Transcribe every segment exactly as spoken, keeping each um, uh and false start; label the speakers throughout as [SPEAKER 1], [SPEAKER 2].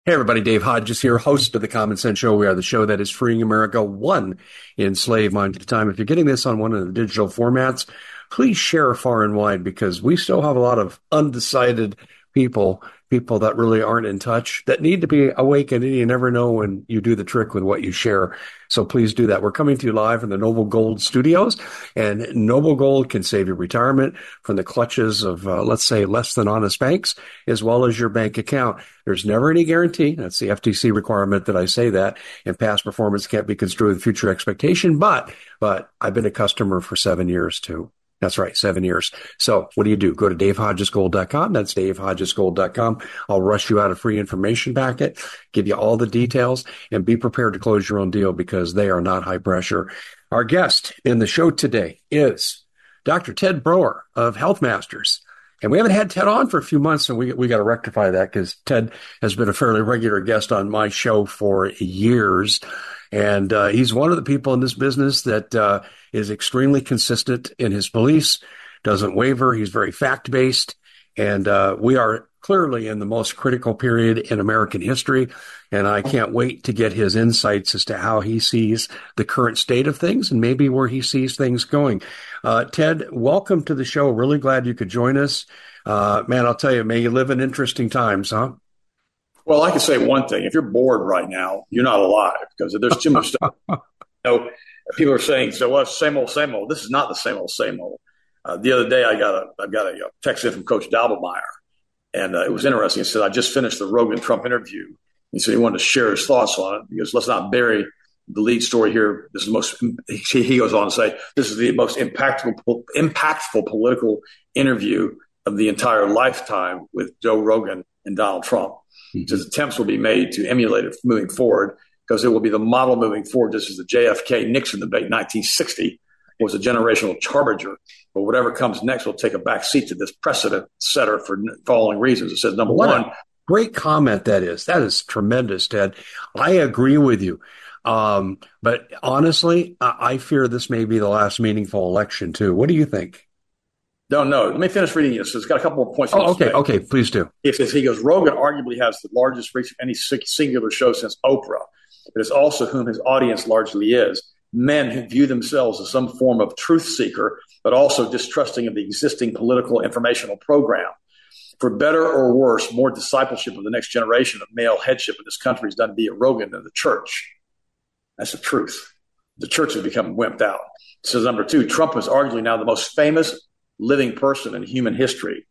[SPEAKER 1] Hey everybody, Dave Hodges here, host of the Common Sense Show. We are the show that is freeing America one enslaved mind at a time. If you're getting this on one of the digital formats, please share far and wide because we still have a lot of undecided people, people that really aren't in touch, that need to be awakened, and you never know when you do the trick with what you share. So please do that. We're coming to you live from the Noble Gold Studios, and Noble Gold can save your retirement from the clutches of, uh, let's say, less than honest banks, as well as your bank account. There's never any guarantee. That's the F T C requirement that I say that, and past performance can't be construed with future expectation. But, but I've been a customer for seven years too. That's right, seven years. So what do you do? Go to dave hodges gold dot com. That's dave hodges gold dot com. I'll rush you out a free information packet, give you all the details, and be prepared to close your own deal because they are not high pressure. Our guest in the show today is Doctor Ted Broer of Health Masters. And we haven't had Ted on for a few months, and we we got to rectify that because Ted has been a fairly regular guest on my show for years. And uh, he's one of the people in this business that uh, is extremely consistent in his beliefs, doesn't waver. He's very fact-based. And uh, we are clearly in the most critical period in American history. And I can't wait to get his insights as to how he sees the current state of things and maybe where he sees things going. Uh, Ted, welcome to the show. Really glad you could join us. Uh, man, I'll tell you, may you live in interesting times, huh?
[SPEAKER 2] Well, I can say one thing. If you're bored right now, you're not alive because there's too much stuff. You know, people are saying, so well, same old, same old. This is not the same old, same old. Uh, the other day, I got a, I got a, a text in from Coach Dalbemeyer, and uh, it was interesting. He said, I just finished the Rogan-Trump interview. He said he wanted to share his thoughts on it because let's not bury the lead story here. This is the most, he, he goes on to say, this is the most impactful, impactful political interview of the entire lifetime with Joe Rogan and Donald Trump. He says attempts will be made to emulate it moving forward because it will be the model moving forward. This is the J F K Nixon debate in nineteen sixty was a generational charger. But whatever comes next will take a back seat to this precedent setter for following reasons. It says, number
[SPEAKER 1] What
[SPEAKER 2] one.
[SPEAKER 1] A great comment that is. That is tremendous, Ted. I agree with you. Um, but honestly, I, I fear this may be the last meaningful election, too. What do you think?
[SPEAKER 2] Don't know. Let me finish reading this. It's got a couple more points.
[SPEAKER 1] Oh, okay. Okay. Please do.
[SPEAKER 2] It says, he goes, Rogan arguably has the largest reach of any singular show since Oprah. It is also whom his audience largely is. Men who view themselves as some form of truth seeker, but also distrusting of the existing political informational program. For better or worse, more discipleship of the next generation of male headship in this country is done via Rogan than the church. That's the truth. The church has become wimped out. It says, number two, Trump is arguably now the most famous living person in human history.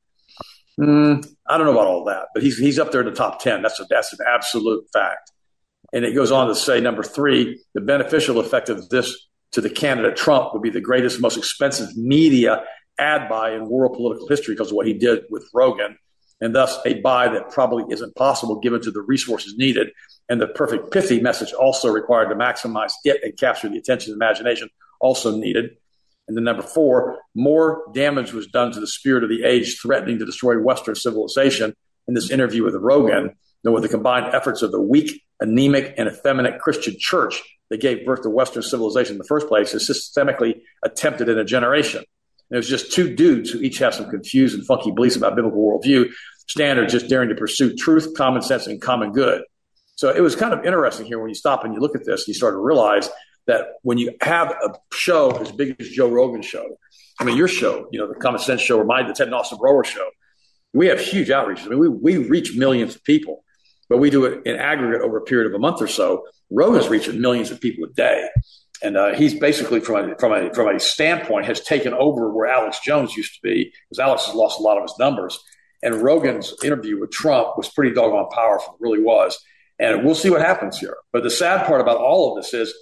[SPEAKER 2] Mm, I don't know about all that, but he's he's up there in the top ten. That's a, that's an absolute fact. And it goes on to say, number three, the beneficial effect of this to the candidate Trump would be the greatest, most expensive media ad buy in world political history because of what he did with Rogan, and thus a buy that probably isn't possible given to the resources needed and the perfect pithy message also required to maximize it and capture the attention and imagination also needed. And then number four, more damage was done to the spirit of the age, threatening to destroy Western civilization in this interview with Rogan than with the combined efforts of the weak, anemic, and effeminate Christian church that gave birth to Western civilization in the first place is systemically attempted in a generation. And it was just two dudes who each have some confused and funky beliefs about biblical worldview, standards just daring to pursue truth, common sense, and common good. So it was kind of interesting here when you stop and you look at this, you start to realize that when you have a show as big as Joe Rogan's show, I mean, your show, you know, the Common Sense Show or mine, the Ted and Austin Broer show, we have huge outreaches. I mean, we, we reach millions of people, but we do it in aggregate over a period of a month or so. Rogan's reaching millions of people a day. And uh, he's basically, from a, from, a, from a standpoint, has taken over where Alex Jones used to be, because Alex has lost a lot of his numbers. And Rogan's interview with Trump was pretty doggone powerful, it really was. And we'll see what happens here. But the sad part about all of this is,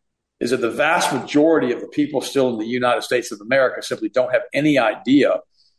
[SPEAKER 2] is that the vast majority of the people still in the United States of America simply don't have any idea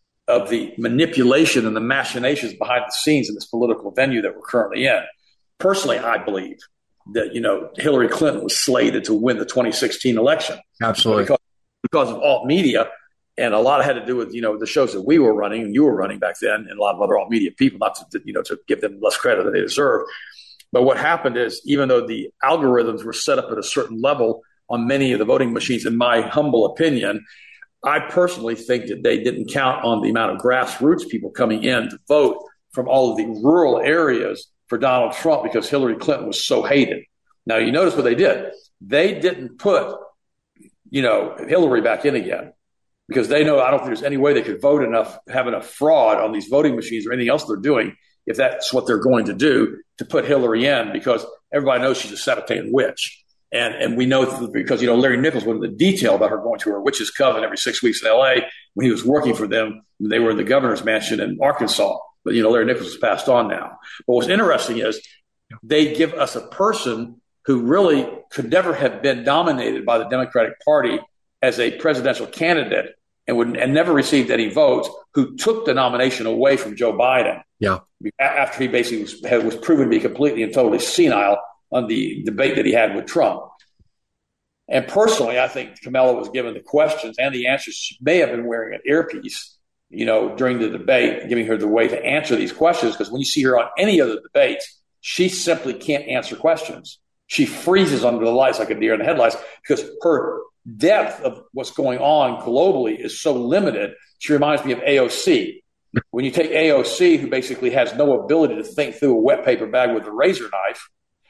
[SPEAKER 2] of the manipulation and the machinations behind the scenes in this political venue that we're currently in. Personally, I believe that, you know, Hillary Clinton was slated to win the twenty sixteen election.
[SPEAKER 1] Absolutely.
[SPEAKER 2] Because, because of alt media. And a lot had to do with, you know, the shows that we were running and you were running back then, and a lot of other alt media people, not to, you know, to give them less credit than they deserve. But what happened is, even though the algorithms were set up at a certain level on many of the voting machines, in my humble opinion, I personally think that they didn't count on the amount of grassroots people coming in to vote from all of the rural areas for Donald Trump because Hillary Clinton was so hated. Now, you notice what they did. They didn't put, you know, Hillary back in again because they know I don't think there's any way they could vote enough, have enough fraud on these voting machines or anything else they're doing, if that's what they're going to do, to put Hillary in, because everybody knows she's a Sabbatean witch. And and we know because, you know, Larry Nichols went into detail about her going to her witch's coven every six weeks in L A when he was working for them. They were in the governor's mansion in Arkansas. But, you know, Larry Nichols has passed on now. But what's interesting is they give us a person who really could never have been nominated by the Democratic Party as a presidential candidate and would and never received any votes, who took the nomination away from Joe Biden. Yeah. After he basically was, was proven to be completely and totally senile on the debate that he had with Trump. And personally, I think Kamala was given the questions and the answers. She may have been wearing an earpiece, you know, during the debate, giving her the way to answer these questions. Because when you see her on any other debates, she simply can't answer questions. She freezes under the lights like a deer in the headlights because her depth of what's going on globally is so limited. She reminds me of A O C. When you take A O C, who basically has no ability to think through a wet paper bag with a razor knife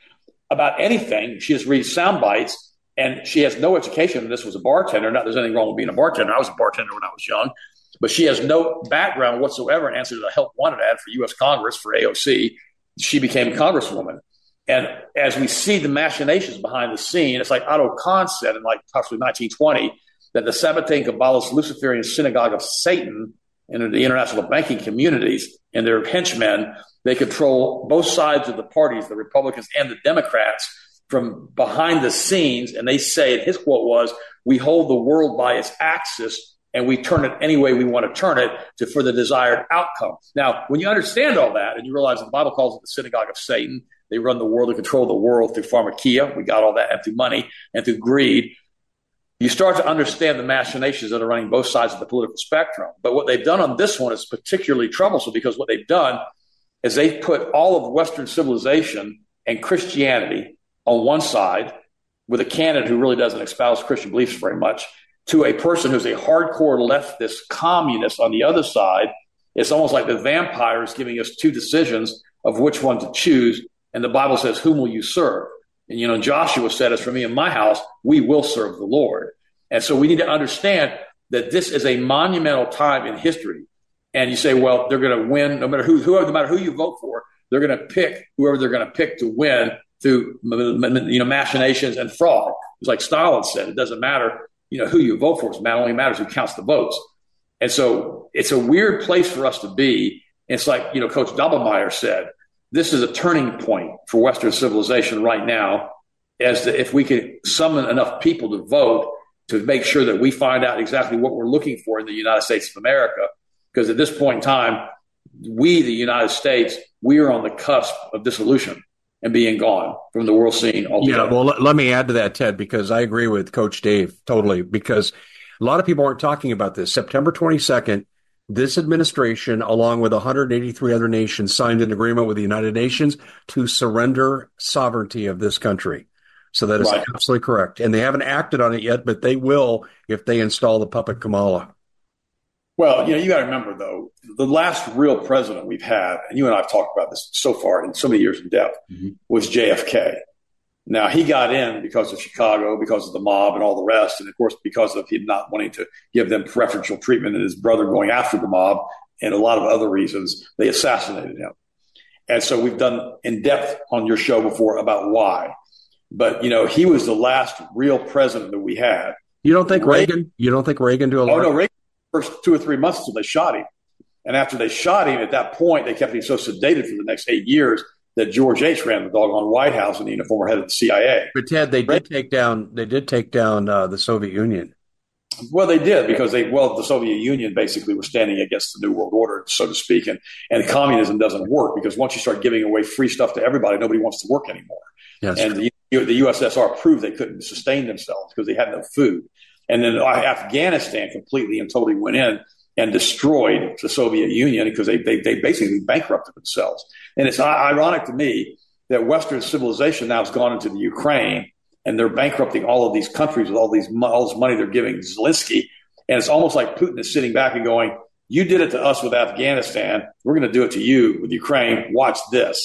[SPEAKER 2] about anything, she just reads sound bites, and she has no education. This was a bartender. Not there's anything wrong with being a bartender. I was a bartender when I was young, but she has no background whatsoever in answer to the help wanted ad for U S Congress for A O C. She became a congresswoman. And as we see the machinations behind the scene, it's like Otto Kahn said in like possibly nineteen twenty that the Sabbatean Kabbalist Luciferian synagogue of Satan and the international banking communities and their henchmen, they control both sides of the parties, the Republicans and the Democrats, from behind the scenes. And they say, and his quote was, "We hold the world by its axis and we turn it any way we want to turn it to for the desired outcome." Now, when you understand all that and you realize that the Bible calls it the synagogue of Satan, they run the world, they control the world through pharmakia. We got all that, and through money and through greed. You start to understand the machinations that are running both sides of the political spectrum. But what they've done on this one is particularly troublesome, because what they've done is they've put all of Western civilization and Christianity on one side with a candidate who really doesn't espouse Christian beliefs very much, to a person who's a hardcore leftist communist on the other side. It's almost like the vampires giving us two decisions of which one to choose. And the Bible says, "Whom will you serve?" And, you know, Joshua said, "As for me and my house, we will serve the Lord." And so we need to understand that this is a monumental time in history. And you say, well, they're going to win no matter who, whoever, no matter who you vote for, they're going to pick whoever they're going to pick to win through, you know, machinations and fraud. It's like Stalin said, it doesn't matter, you know, who you vote for. It only matters who counts the votes. And so it's a weird place for us to be. It's like, you know, Coach Dobbelmayr said, this is a turning point for Western civilization right now, as to if we could summon enough people to vote to make sure that we find out exactly what we're looking for in the United States of America. Because at this point in time, we, the United States, we are on the cusp of dissolution and being gone from the world scene altogether.
[SPEAKER 1] Yeah, well, let, let me add to that, Ted, because I agree with Coach Dave totally, because a lot of people aren't talking about this. September twenty-second, this administration, along with one hundred eighty-three other nations, signed an agreement with the United Nations to surrender sovereignty of this country. So that is right. Absolutely correct. And they haven't acted on it yet, but they will if they install the puppet Kamala.
[SPEAKER 2] Well, you know, you got to remember, though, the last real president we've had, and you and I have talked about this so far in so many years in depth, mm-hmm. was J F K. Now, he got in because of Chicago, because of the mob and all the rest, and, of course, because of him not wanting to give them preferential treatment and his brother going after the mob, and a lot of other reasons, they assassinated him. And so we've done in depth on your show before about why. But, you know, he was the last real president that we had.
[SPEAKER 1] You don't think Reagan? Reagan you don't think Reagan do a lot?
[SPEAKER 2] Oh, no, Reagan. First two or three months until they shot him. And after they shot him, at that point, they kept him so sedated for the next eight years that George H. ran the doggone White House and the former head of the C I A.
[SPEAKER 1] But Ted, they did take down they did take down uh, the Soviet Union.
[SPEAKER 2] Well, they did because they well, the Soviet Union basically was standing against the New World Order, so to speak, and and communism doesn't work because once you start giving away free stuff to everybody, nobody wants to work anymore. Yes. And the, the U S S R proved they couldn't sustain themselves because they had no food. And then Afghanistan completely and totally went in and destroyed the Soviet Union because they, they, they basically bankrupted themselves. And it's ironic to me that Western civilization now has gone into the Ukraine and they're bankrupting all of these countries with all these all this money they're giving Zelensky. And it's almost like Putin is sitting back and going, you did it to us with Afghanistan. We're going to do it to you with Ukraine. Watch this.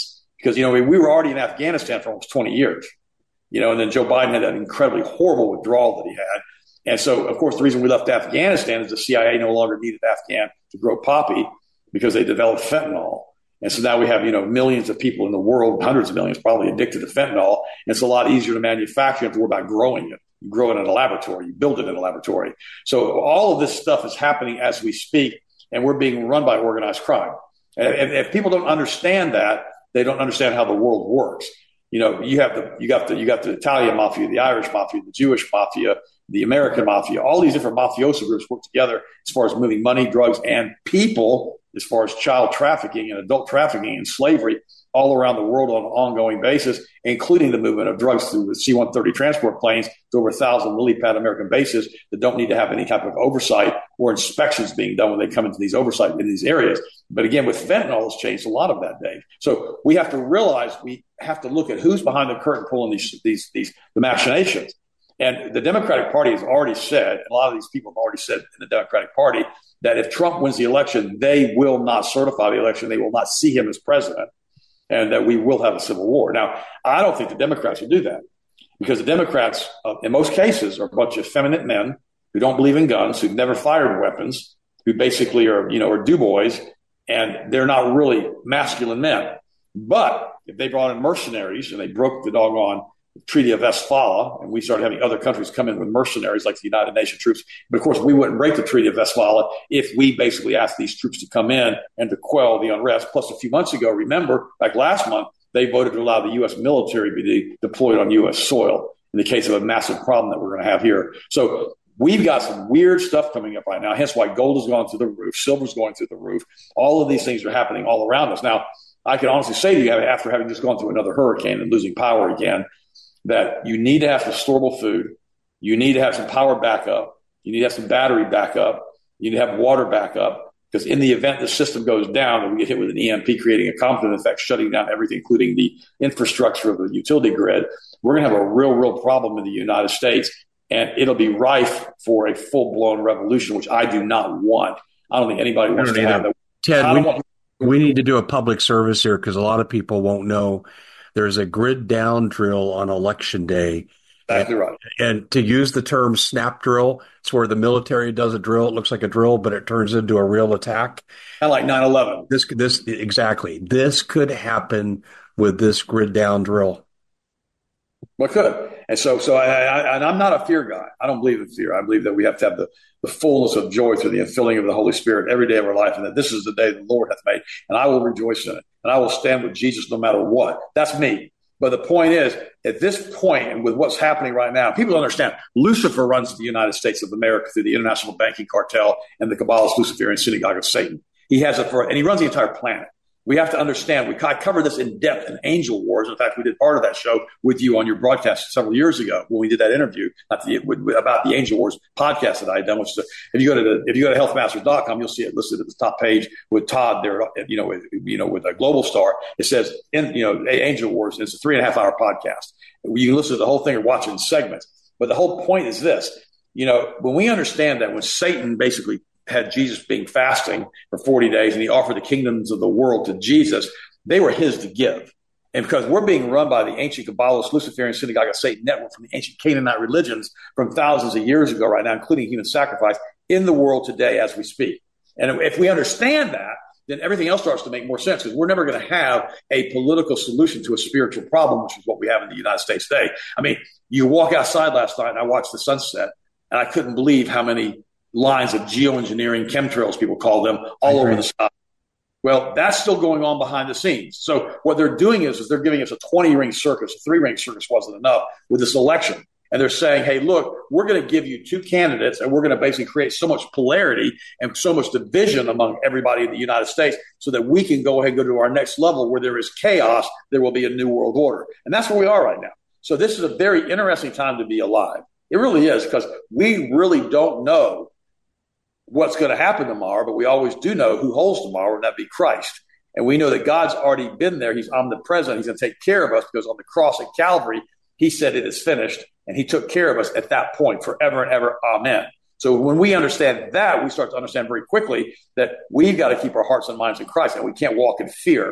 [SPEAKER 2] Because, you know, we, we were already in Afghanistan for almost twenty years, you know, and then Joe Biden had that incredibly horrible withdrawal that he had. And so, of course, the reason we left Afghanistan is the C I A no longer needed Afghan to grow poppy because they developed fentanyl. And so now we have, you know, millions of people in the world, hundreds of millions probably addicted to fentanyl. And it's a lot easier to manufacture. You have to worry about growing it. You grow it in a laboratory. You build it in a laboratory. So all of this stuff is happening as we speak, and we're being run by organized crime. And if, if people don't understand that, they don't understand how the world works. You know, you have the you got the you got the Italian mafia, the Irish mafia, the Jewish mafia, the American mafia. All these different mafioso groups work together as far as moving money, drugs, and people, as far as child trafficking and adult trafficking and slavery all around the world on an ongoing basis, including the movement of drugs through the C one thirty transport planes to over a thousand lily pad American bases that don't need to have any type of oversight or inspections being done when they come into these oversight in these areas. But again, with fentanyl, it's changed a lot of that, Dave. So we have to realize we have to look at who's behind the curtain pulling these, these, these the machinations. And the Democratic Party has already said, and a lot of these people have already said in the Democratic Party, that if Trump wins the election, they will not certify the election. They will not see him as president, and that we will have a civil war. Now, I don't think the Democrats will do that, because the Democrats, uh, in most cases, are a bunch of effeminate men who don't believe in guns, who've never fired weapons, who basically are, you know, are do-boys, and they're not really masculine men. But if they brought in mercenaries and they broke the doggone Treaty of Westphalia, and we started having other countries come in with mercenaries like the United Nations troops. But of course, we wouldn't break the Treaty of Westphalia if we basically asked these troops to come in and to quell the unrest. Plus, a few months ago, remember, like last month, they voted to allow the U S military to be deployed on U S soil in the case of a massive problem that we're going to have here. So we've got some weird stuff coming up right now, hence why gold has gone through the roof, silver's going through the roof. All of these things are happening all around us. Now, I can honestly say to you, after having just gone through another hurricane and losing power again, that you need to have some storable food. You need to have some power backup. You need to have some battery backup. You need to have water backup, because in the event the system goes down and we get hit with an E M P, creating a Compton effect, shutting down everything, including the infrastructure of the utility grid, we're going to have a real, real problem in the United States, and it'll be rife for a full-blown revolution, which I do not want. I don't think anybody wants to have that.
[SPEAKER 1] Ted, we, want- we need to do a public service here, because a lot of people won't know. There's a grid down drill on election day.
[SPEAKER 2] Exactly right.
[SPEAKER 1] And to use the term snap drill, it's where the military does a drill. It looks like a drill, but it turns into a real attack.
[SPEAKER 2] Kind of like nine eleven.
[SPEAKER 1] This, this, exactly. This could happen with this grid down drill.
[SPEAKER 2] Well, it could. And so, so I, I, and I'm not a fear guy. I don't believe in fear. I believe that we have to have the, the fullness of joy through the infilling of the Holy Spirit every day of our life, and that this is the day the Lord hath made, and I will rejoice in it, and I will stand with Jesus no matter what. That's me. But the point is, at this point, and with what's happening right now, people don't understand. Lucifer runs the United States of America through the international banking cartel and the Kabbalist Luciferian synagogue of Satan. He has it for, and he runs the entire planet. We have to understand, we I covered this in depth in Angel Wars. In fact, we did part of that show with you on your broadcast several years ago when we did that interview not the, with, with, about the Angel Wars podcast that I had done. Which is, if you go to the, if you go to health masters dot com, you'll see it listed at the top page with Todd there, you know, with, you know, with a Global Star. It says, in, you know, Angel Wars. It's a three and a half hour podcast. You can listen to the whole thing or watch it in segments. But the whole point is this, you know, when we understand that when Satan basically had Jesus being fasting for forty days and he offered the kingdoms of the world to Jesus, they were his to give. And because we're being run by the ancient Kabbalist Luciferian synagogue of Satan network from the ancient Canaanite religions from thousands of years ago right now, including human sacrifice, in the world today as we speak. And if we understand that, then everything else starts to make more sense, because we're never going to have a political solution to a spiritual problem, which is what we have in the United States today. I mean, you walk outside last night and I watched the sunset, and I couldn't believe how many lines of geoengineering, chemtrails, people call them, all over the sky. Well, that's still going on behind the scenes. So what they're doing is, is they're giving us a twenty-ring circus. A three-ring circus wasn't enough with this election. And they're saying, hey, look, we're going to give you two candidates, and we're going to basically create so much polarity and so much division among everybody in the United States so that we can go ahead and go to our next level where there is chaos. There will be a new world order. And that's where we are right now. So this is a very interesting time to be alive. It really is, because we really don't know what's going to happen tomorrow, but we always do know who holds tomorrow, and that'd be Christ. And we know that God's already been there. He's omnipresent. He's going to take care of us, because on the cross at Calvary, he said it is finished, and he took care of us at that point forever and ever. Amen. So when we understand that, we start to understand very quickly that we've got to keep our hearts and minds in Christ, and we can't walk in fear.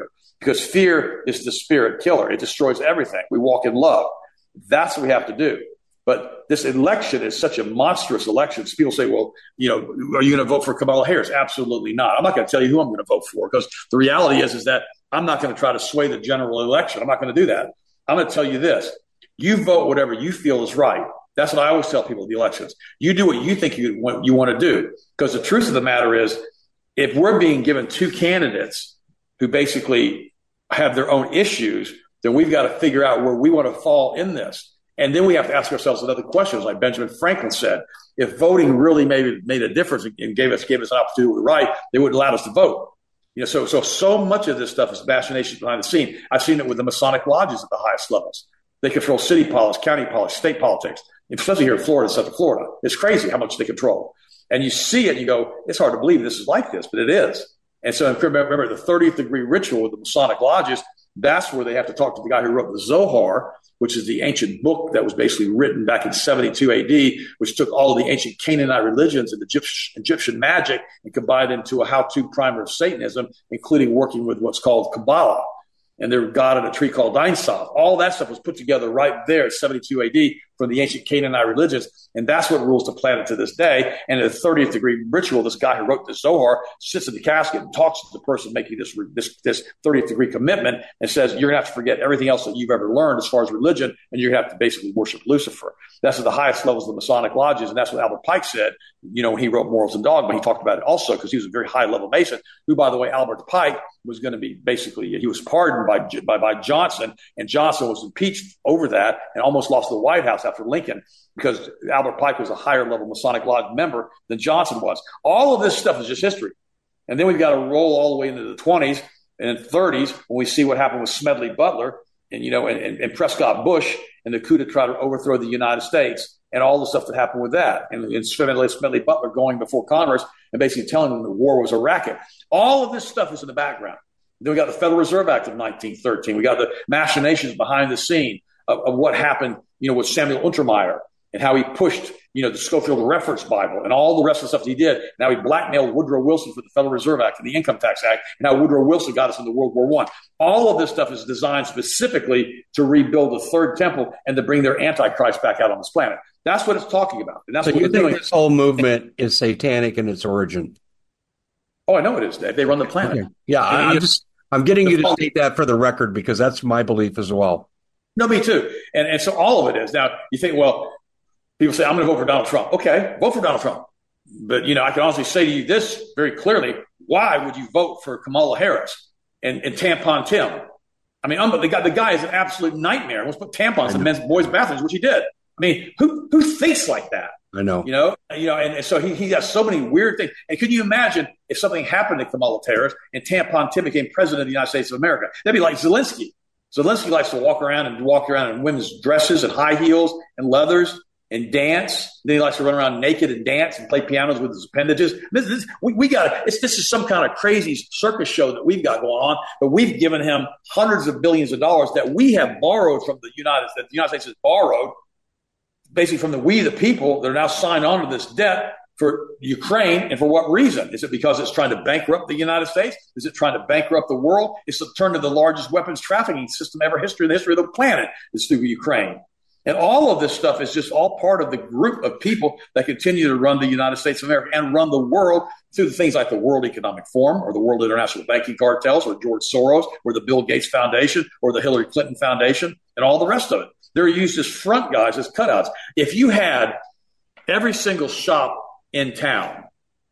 [SPEAKER 2] because fear is the spirit killer. It destroys everything. We walk in love. That's what we have to do. But this election is such a monstrous election. So people say, well, you know, are you going to vote for Kamala Harris? Absolutely not. I'm not going to tell you who I'm going to vote for, because the reality is, is that I'm not going to try to sway the general election. I'm not going to do that. I'm going to tell you this. You vote whatever you feel is right. That's what I always tell people at the elections. You do what you think you want, you want to do. Because the truth of the matter is, if we're being given two candidates who basically have their own issues, then we've got to figure out where we want to fall in this. And then we have to ask ourselves another question, like Benjamin Franklin said. If voting really made, made a difference and gave us gave us an opportunity to write, they wouldn't allow us to vote. You know, so so so much of this stuff is machinations behind the scene. I've seen it with the Masonic lodges at the highest levels. They control city politics, county politics, state politics, especially here in Florida, Central Florida. It's crazy how much they control. And you see it and you go, it's hard to believe this is like this, but it is. And so remember, the thirtieth degree ritual with the Masonic lodges, that's where they have to talk to the guy who wrote the Zohar, which is the ancient book that was basically written back in seventy-two A D, which took all of the ancient Canaanite religions and Egyptian, Egyptian magic and combined into a how-to primer of Satanism, including working with what's called Kabbalah and their god in a tree called Ein Sof. All that stuff was put together right there at seventy-two A D from the ancient Canaanite religions, and that's what rules the planet to this day. And in the thirtieth degree ritual, this guy who wrote the Zohar sits in the casket and talks to the person making this this, this thirtieth degree commitment and says, you're going to have to forget everything else that you've ever learned as far as religion, and you're going to have to basically worship Lucifer. That's at the highest levels of the Masonic lodges, and that's what Albert Pike said, you know, when he wrote Morals and Dogma. He talked about it also because he was a very high-level Mason, who, by the way, Albert Pike was going to be basically, he was pardoned by, by, by Johnson, and Johnson was impeached over that and almost lost the White House after Lincoln, because Albert Pike was a higher level Masonic Lodge member than Johnson was. All of this stuff is just history. And then we've got to roll all the way into the twenties and thirties when we see what happened with Smedley Butler and, you know, and, and, and Prescott Bush and the coup to try to overthrow the United States and all the stuff that happened with that. And, and Smedley, Smedley Butler going before Congress and basically telling them the war was a racket. All of this stuff is in the background. Then we got the Federal Reserve Act of nineteen thirteen. We got the machinations behind the scene of, of what happened, you know, with Samuel Untermeyer and how he pushed, you know, the Schofield Reference Bible and all the rest of the stuff he did. Now he blackmailed Woodrow Wilson for the Federal Reserve Act and the Income Tax Act, and how Woodrow Wilson got us into World War One. All of this stuff is designed specifically to rebuild the third temple and to bring their Antichrist back out on this planet. That's what it's talking about. And that's
[SPEAKER 1] so
[SPEAKER 2] what
[SPEAKER 1] you
[SPEAKER 2] they're
[SPEAKER 1] think
[SPEAKER 2] doing.
[SPEAKER 1] This whole movement is satanic in its origin?
[SPEAKER 2] Oh, I know it is, Dave. They run the planet.
[SPEAKER 1] Okay. Yeah,
[SPEAKER 2] and,
[SPEAKER 1] I'm
[SPEAKER 2] you
[SPEAKER 1] just I'm getting you to
[SPEAKER 2] know,
[SPEAKER 1] state that for the record, because that's my belief as well.
[SPEAKER 2] No, me too. And and so all of it is. Now, you think, well, people say, I'm going to vote for Donald Trump. Okay, vote for Donald Trump. But, you know, I can honestly say to you this very clearly. Why would you vote for Kamala Harris and, and Tampon Tim? I mean, the guy, the guy is an absolute nightmare. Let's put tampons in men's boys' bathrooms, which he did. I mean, who who thinks like that?
[SPEAKER 1] I know.
[SPEAKER 2] You know, you know, and, and so he, he has so many weird things. And could you imagine if something happened to Kamala Harris and Tampon Tim became president of the United States of America? That'd be like Zelensky. Zelensky likes to walk around and walk around in women's dresses and high heels and leathers and dance. Then he likes to run around naked and dance and play pianos with his appendages. This, this, we, we got it's this is some kind of crazy circus show that we've got going on. But we've given him hundreds of billions of dollars that we have borrowed from the United States. The United States has borrowed basically from the we the people that are now signed on to this debt for Ukraine. And for what reason? Is it because it's trying to bankrupt the United States? Is it trying to bankrupt the world? It's to turn to the largest weapons trafficking system ever history in the history of the planet is through Ukraine. And all of this stuff is just all part of the group of people that continue to run the United States of America and run the world through the things like the World Economic Forum or the World International Banking Cartels or George Soros or the Bill Gates Foundation or the Hillary Clinton Foundation and all the rest of it. They're used as front guys, as cutouts. If you had every single shop in town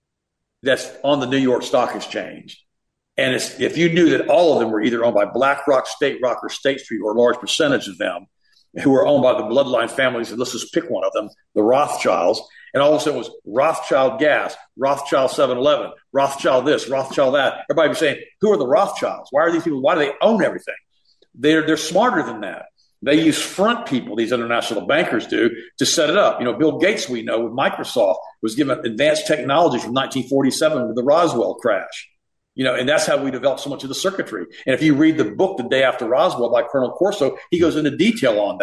[SPEAKER 2] that's on the New York Stock Exchange, and it's, if you knew that all of them were either owned by BlackRock, State Rock, or State Street, or a large percentage of them, who were owned by the bloodline families, and let's just pick one of them, the Rothschilds, and all of a sudden it was Rothschild Gas, Rothschild seven eleven, Rothschild this, Rothschild that. Everybody was saying, who are the Rothschilds? Why are these people, why do they own everything? They're, they're smarter than that. They use front people, these international bankers do, to set it up. You know, Bill Gates, we know, with Microsoft, was given advanced technology from nineteen forty-seven with the Roswell crash. You know, and that's how we developed so much of the circuitry. And if you read the book The Day After Roswell by Colonel Corso, he goes into detail on that.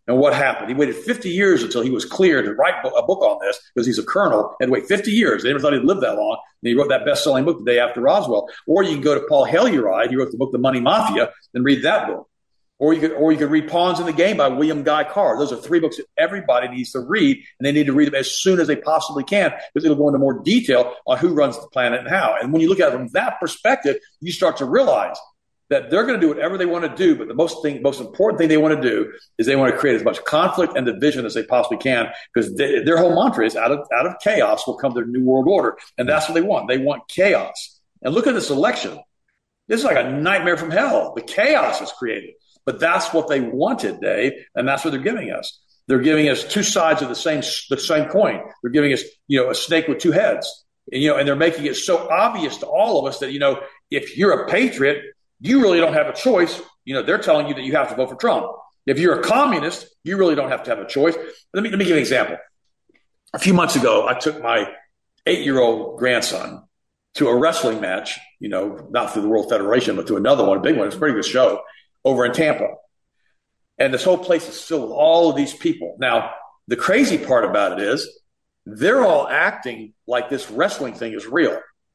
[SPEAKER 2] And what happened? He waited fifty years until he was cleared to write a book on this because he's a colonel and wait fifty years. They never thought he'd live that long. And he wrote that best-selling book the day after Roswell. Or you can go to Paul Helluride. He wrote the book The Money Mafia and read that book. Or you could, or you could read Pawns in the Game by William Guy Carr. Those are three books that everybody needs to read, and they need to read them as soon as they possibly can because it'll go into more detail on who runs the planet and how. And when you look at it from that perspective, you start to realize that they're going to do whatever they want to do, but the most thing, most important thing they want to do is they want to create as much conflict and division as they possibly can because they, their whole mantra is out of out of chaos will come their new world order, and that's what they want. They want chaos. And look at this election. This is like a nightmare from hell. The chaos is created. But that's what they wanted, Dave, and that's what they're giving us. They're giving us two sides of the same the same coin. They're giving us, you know, a snake with two heads, and you know, and they're making it so obvious to all of us that you know, if you're a patriot, you really don't have a choice. You know, they're telling you that you have to vote for Trump. If you're a communist, you really don't have to have a choice. Let me let me give you an example. A few months ago, I took my eight-year-old grandson to a wrestling match. You know, not through the World Federation, but to another one, a big one. It's a pretty good show. Over in Tampa. And this whole place is filled with all of these people. Now, the crazy part about it is they're all acting like this wrestling thing is real.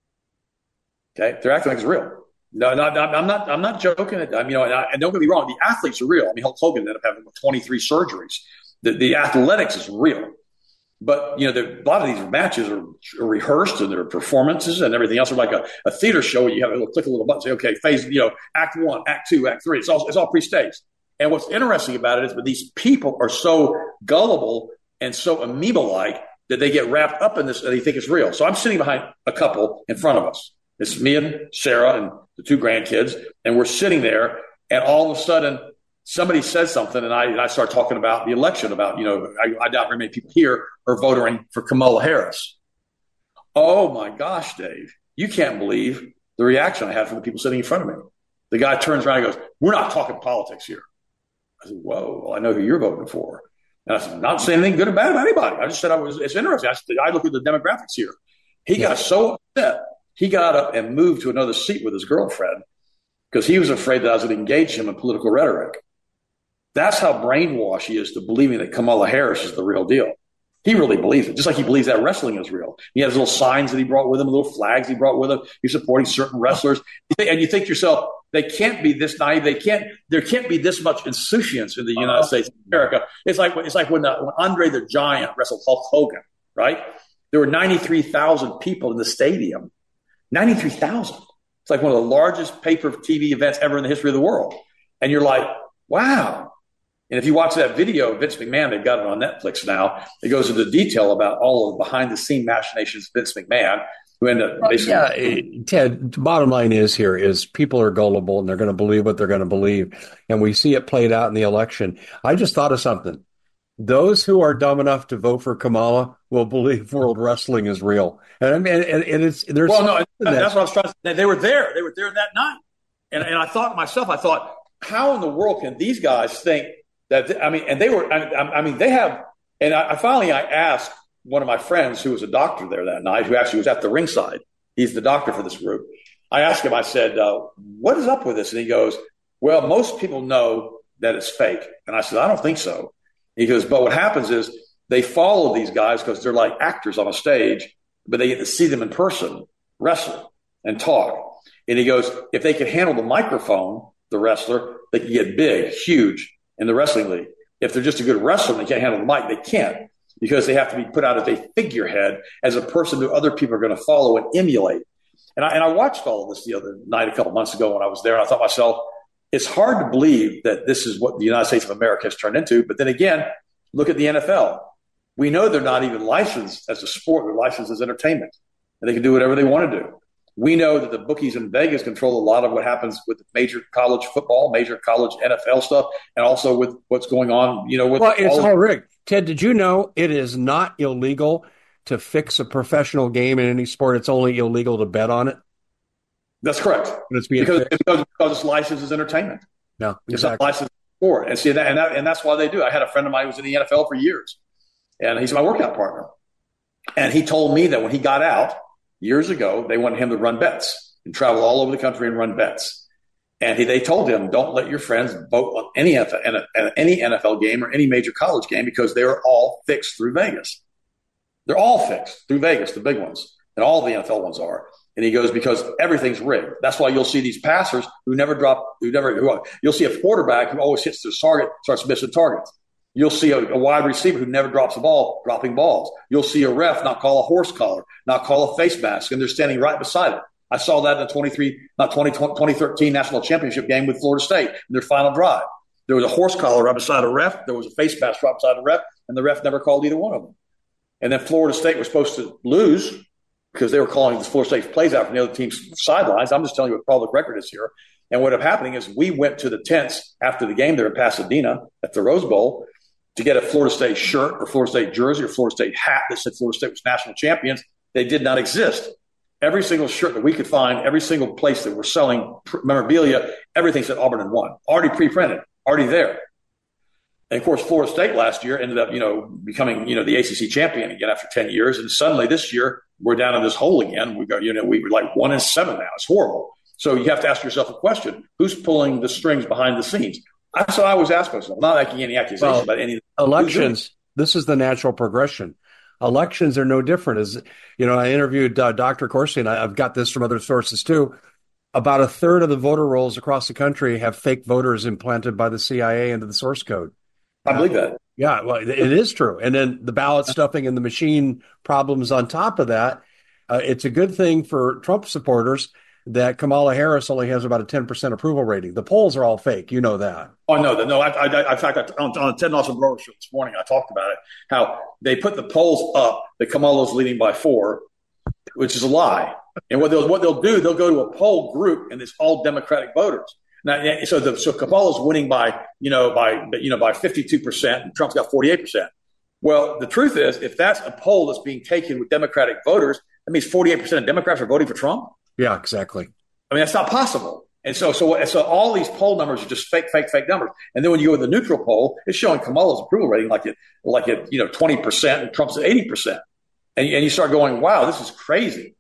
[SPEAKER 2] Okay? They're acting like it's real. No, no, no I'm not I'm not joking. I mean, you know, and, I, and don't get me wrong, the athletes are real. I mean, Hulk Hogan ended up having twenty-three surgeries. The, the athletics is real. But, you know, the, a lot of these matches are, are rehearsed and there are performances and everything else. Are like a, a theater show where you have a little click a little button, say, okay, phase, you know, act one, act two, act three. It's all, it's all pre-staged. And what's interesting about it is that these people are so gullible and so amoeba-like that they get wrapped up in this and they think it's real. So I'm sitting behind a couple in front of us. It's me and Sarah and the two grandkids, and we're sitting there, and all of a sudden somebody says something, and I, and I start talking about the election, about, you know, I, I doubt very many people here are voting for Kamala Harris. Oh, my gosh, Dave, you can't believe the reaction I had from the people sitting in front of me. The guy turns around and goes, we're not talking politics here. I said, whoa, well, I know who you're voting for. And I said, I'm not saying anything good or bad about anybody. I just said I was. It's interesting. I, said, I look at the demographics here. He got so upset, he got up and moved to another seat with his girlfriend because he was afraid that I was going to engage him in political rhetoric. That's how brainwashed he is to believing that Kamala Harris is the real deal. He really believes it, just like he believes that wrestling is real. He has little signs that he brought with him, little flags he brought with him. He's supporting certain wrestlers. And you think to yourself, they can't be this naive. They can't. There can't be this much insouciance in the United uh-huh. States of America. It's like it's like when, uh, when Andre the Giant wrestled Hulk Hogan, right? There were ninety-three thousand people in the stadium. ninety-three thousand. It's like one of the largest pay-per-T V events ever in the history of the world. And you're like, wow. And if you watch that video of Vince McMahon, they've got it on Netflix now. It goes into detail about all of the behind-the-scene machinations of Vince McMahon, who ended up basically.
[SPEAKER 1] Well, yeah, Ted, the bottom line is here is people are gullible and they're going to believe what they're going to believe. And we see it played out in the election. I just thought of something. Those who are dumb enough to vote for Kamala will believe world wrestling is real. And I mean, and, and it's there's.
[SPEAKER 2] Well, no, that's what I was trying to say. They were there. They were there that night. And, and I thought to myself, I thought, how in the world can these guys think that, I mean, and they were, I, I mean, they have, and I, I finally, I asked one of my friends who was a doctor there that night, who actually was at the ringside. He's the doctor for this group. I asked him, I said, uh, what is up with this? And he goes, well, most people know that it's fake. And I said, I don't think so. He goes, but what happens is they follow these guys because they're like actors on a stage, but they get to see them in person, wrestle and talk. And he goes, if they can handle the microphone, the wrestler, they can get big, huge in the wrestling league. If they're just a good wrestler and they can't handle the mic, they can't, because they have to be put out as a figurehead, as a person who other people are going to follow and emulate. And I, and I watched all of this the other night, a couple months ago when I was there, and I thought to myself, it's hard to believe that this is what the United States of America has turned into. But then again, look at the N F L. We know they're not even licensed as a sport. They're licensed as entertainment, and they can do whatever they want to do. We know that the bookies in Vegas control a lot of what happens with major college football, major college N F L stuff, and also with what's going on, you know, with
[SPEAKER 1] well, it's
[SPEAKER 2] all,
[SPEAKER 1] all rigged. Ted, did you know it is not illegal to fix a professional game in any sport? It's only illegal to bet on it.
[SPEAKER 2] That's correct.
[SPEAKER 1] It's being
[SPEAKER 2] because, because because it's licensed as entertainment.
[SPEAKER 1] No, exactly.
[SPEAKER 2] It's not licensed for it. And see that, and that, and that's why they do. I had a friend of mine who was in the N F L for years, and he's my workout partner. And he told me that when he got out years ago, they wanted him to run bets and travel all over the country and run bets. And he, they told him, don't let your friends vote on any N F L, any N F L game or any major college game because they're all fixed through Vegas. They're all fixed through Vegas, the big ones, and all the N F L ones are. And he goes, because everything's rigged. That's why you'll see these passers who never drop, who never, who, you'll see a quarterback who always hits his target, starts missing targets. You'll see a, a wide receiver who never drops the ball, dropping balls. You'll see a ref not call a horse collar, not call a face mask, and they're standing right beside it. I saw that in the twenty-three, not twenty, twenty thirteen national championship game with Florida State in their final drive. There was a horse collar right beside a ref. There was a face mask right beside the ref, and the ref never called either one of them. And then Florida State was supposed to lose because they were calling the Florida State plays out from the other team's sidelines. I'm just telling you what public record is here. And what ended up happening is we went to the tents after the game there in Pasadena at the Rose Bowl to get a Florida State shirt or Florida State jersey or Florida State hat that said Florida State was national champions. They did not exist. Every single shirt that we could find, every single place that were selling memorabilia, everything said Auburn had won. Already pre-printed, already there. And, of course, Florida State last year ended up, you know, becoming, you know, the A C C champion again after ten years. And suddenly this year we're down in this hole again. We got, you know, we were like one and seven now. It's horrible. So you have to ask yourself a question. Who's pulling the strings behind the scenes? That's what I always ask myself. I'm not making any accusation
[SPEAKER 1] well,
[SPEAKER 2] about any
[SPEAKER 1] elections. This is the natural progression. Elections are no different. As you know, I interviewed uh, Doctor Corsi, and I, I've got this from other sources too. About a third of the voter rolls across the country have fake voters implanted by the C I A into the source code.
[SPEAKER 2] I believe that.
[SPEAKER 1] Yeah, well, it is true. And then the ballot stuffing and the machine problems on top of that. Uh, it's a good thing for Trump supporters that Kamala Harris only has about a ten percent approval rating. The polls are all fake. You know that.
[SPEAKER 2] Oh, no. No, I, I, I, in fact, I, on, on the Ted Nelson Brower show this morning, I talked about it, how they put the polls up that Kamala's leading by four, which is a lie. And what they'll, what they'll do, they'll go to a poll group, and it's all Democratic voters. Now, so the, so Kamala's winning by, you know, by, you know, by fifty-two percent, and Trump's got forty-eight percent. Well, the truth is, if that's a poll that's being taken with Democratic voters, that means forty-eight percent of Democrats are voting for Trump.
[SPEAKER 1] Yeah, exactly.
[SPEAKER 2] I mean, that's not possible. And so, so, so all these poll numbers are just fake, fake, fake numbers. And then when you go to the neutral poll, it's showing Kamala's approval rating like it, like it, you know, twenty percent, and Trump's at eighty percent. And, and you start going, wow, this is crazy.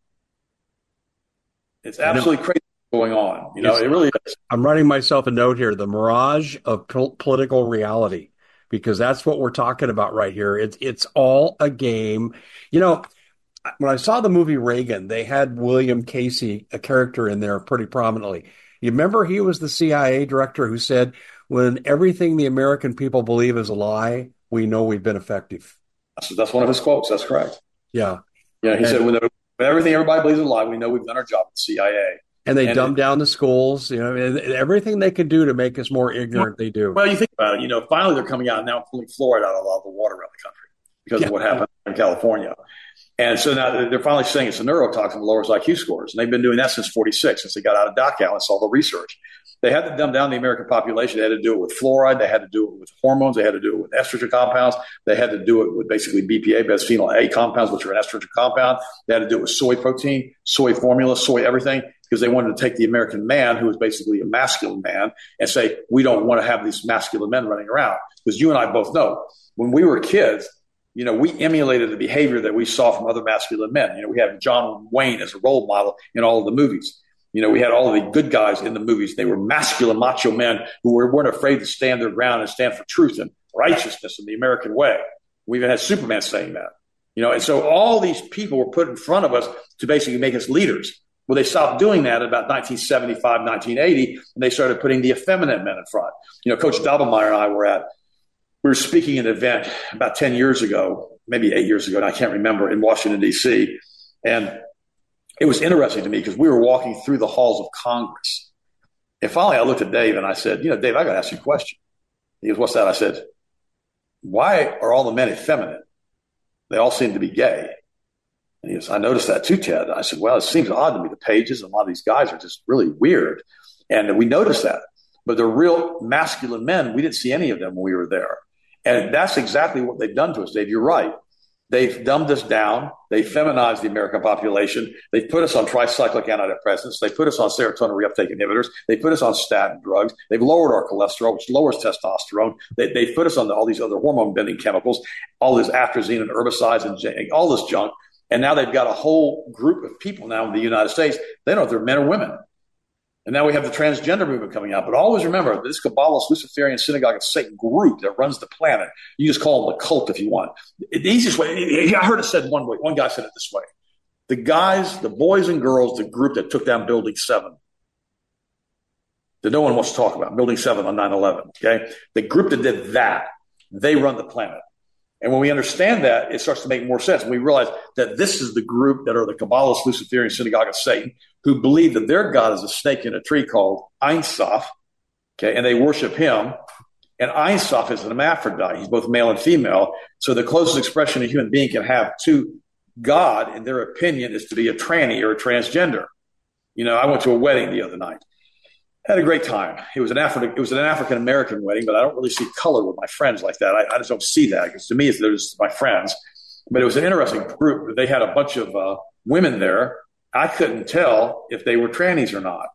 [SPEAKER 2] It's absolutely crazy going on. You know, it's, it really is.
[SPEAKER 1] I'm writing myself a note here, the mirage of pol- political reality, because that's what we're talking about right here. It's, it's all a game. You know, when I saw the movie Reagan, they had William Casey, a character in there pretty prominently. You remember he was the C I A director who said, when everything the American people believe is a lie, we know we've been effective.
[SPEAKER 2] That's, that's one of his quotes. That's correct.
[SPEAKER 1] Yeah.
[SPEAKER 2] Yeah. He
[SPEAKER 1] and,
[SPEAKER 2] said, when, when everything everybody believes is a lie, we know we've done our job at the C I A.
[SPEAKER 1] And they
[SPEAKER 2] and
[SPEAKER 1] dumb
[SPEAKER 2] it,
[SPEAKER 1] down the schools, you know, and everything they could do to make us more ignorant, they do.
[SPEAKER 2] Well, you think about it, you know, finally they're coming out now pulling fluoride out of a lot of the water around the country because yeah. of what happened in California. And so now they're finally saying it's a neurotoxin that lowers I Q scores. And they've been doing that since forty-six, since they got out of Dachau and saw the research. They had to dumb down the American population. They had to do it with fluoride. They had to do it with hormones. They had to do it with estrogen compounds. They had to do it with basically B P A, bisphenol A compounds, which are an estrogen compound. They had to do it with soy protein, soy formula, soy everything, because they wanted to take the American man, who was basically a masculine man, and say, we don't want to have these masculine men running around. Because you and I both know, when we were kids, you know, we emulated the behavior that we saw from other masculine men. You know, we had John Wayne as a role model in all of the movies. You know, we had all of the good guys in the movies. They were masculine, macho men who were, weren't afraid to stand their ground and stand for truth and righteousness in the American way. We even had Superman saying that. You know, and so all these people were put in front of us to basically make us leaders. Well, they stopped doing that in about nineteen seventy-five, nineteen eighty, and they started putting the effeminate men in front. You know, Coach Dobbelmeyer and I were at, we were speaking at an event about ten years ago, maybe eight years ago, and I can't remember, in Washington, D C. And it was interesting to me because we were walking through the halls of Congress. And finally, I looked at Dave and I said, you know, Dave, I got to ask you a question. He goes, what's that? I said, why are all the men effeminate? They all seem to be gay. And he goes, I noticed that too, Ted. I said, well, it seems odd to me. The Pages and a lot of these guys are just really weird. And we noticed that. But the real masculine men, we didn't see any of them when we were there. And that's exactly what they've done to us, Dave. You're right. They've dumbed us down. They feminized the American population. They put us on tricyclic antidepressants. They put us on serotonin reuptake inhibitors. They put us on statin drugs. They've lowered our cholesterol, which lowers testosterone. They, they put us on the, all these other hormone-bending chemicals, all this atrazine and herbicides and all this junk. And now they've got a whole group of people now in the United States. They don't know if they're men or women. And now we have the transgender movement coming out. But always remember, this Kabbalist Luciferian Synagogue of Satan group that runs the planet, you just call them a cult if you want. The easiest way, I heard it said one way, one guy said it this way. The guys, the boys and girls, the group that took down Building seven, that no one wants to talk about, Building seven on nine eleven, okay? The group that did that, they run the planet. And when we understand that, it starts to make more sense. And we realize that this is the group that are the Kabbalist Luciferian Synagogue of Satan, who believe that their God is a snake in a tree called Ein Sof, okay, and they worship him. And Ein Sof is an hermaphrodite. He's both male and female. So the closest expression a human being can have to God, in their opinion, is to be a tranny or a transgender. You know, I went to a wedding the other night. Had a great time. It was an African, it was an African American wedding, but I don't really see color with my friends like that. I, I just don't see that because to me, it's, they're just my friends. But it was an interesting group. They had a bunch of uh, women there. I couldn't tell if they were trannies or not.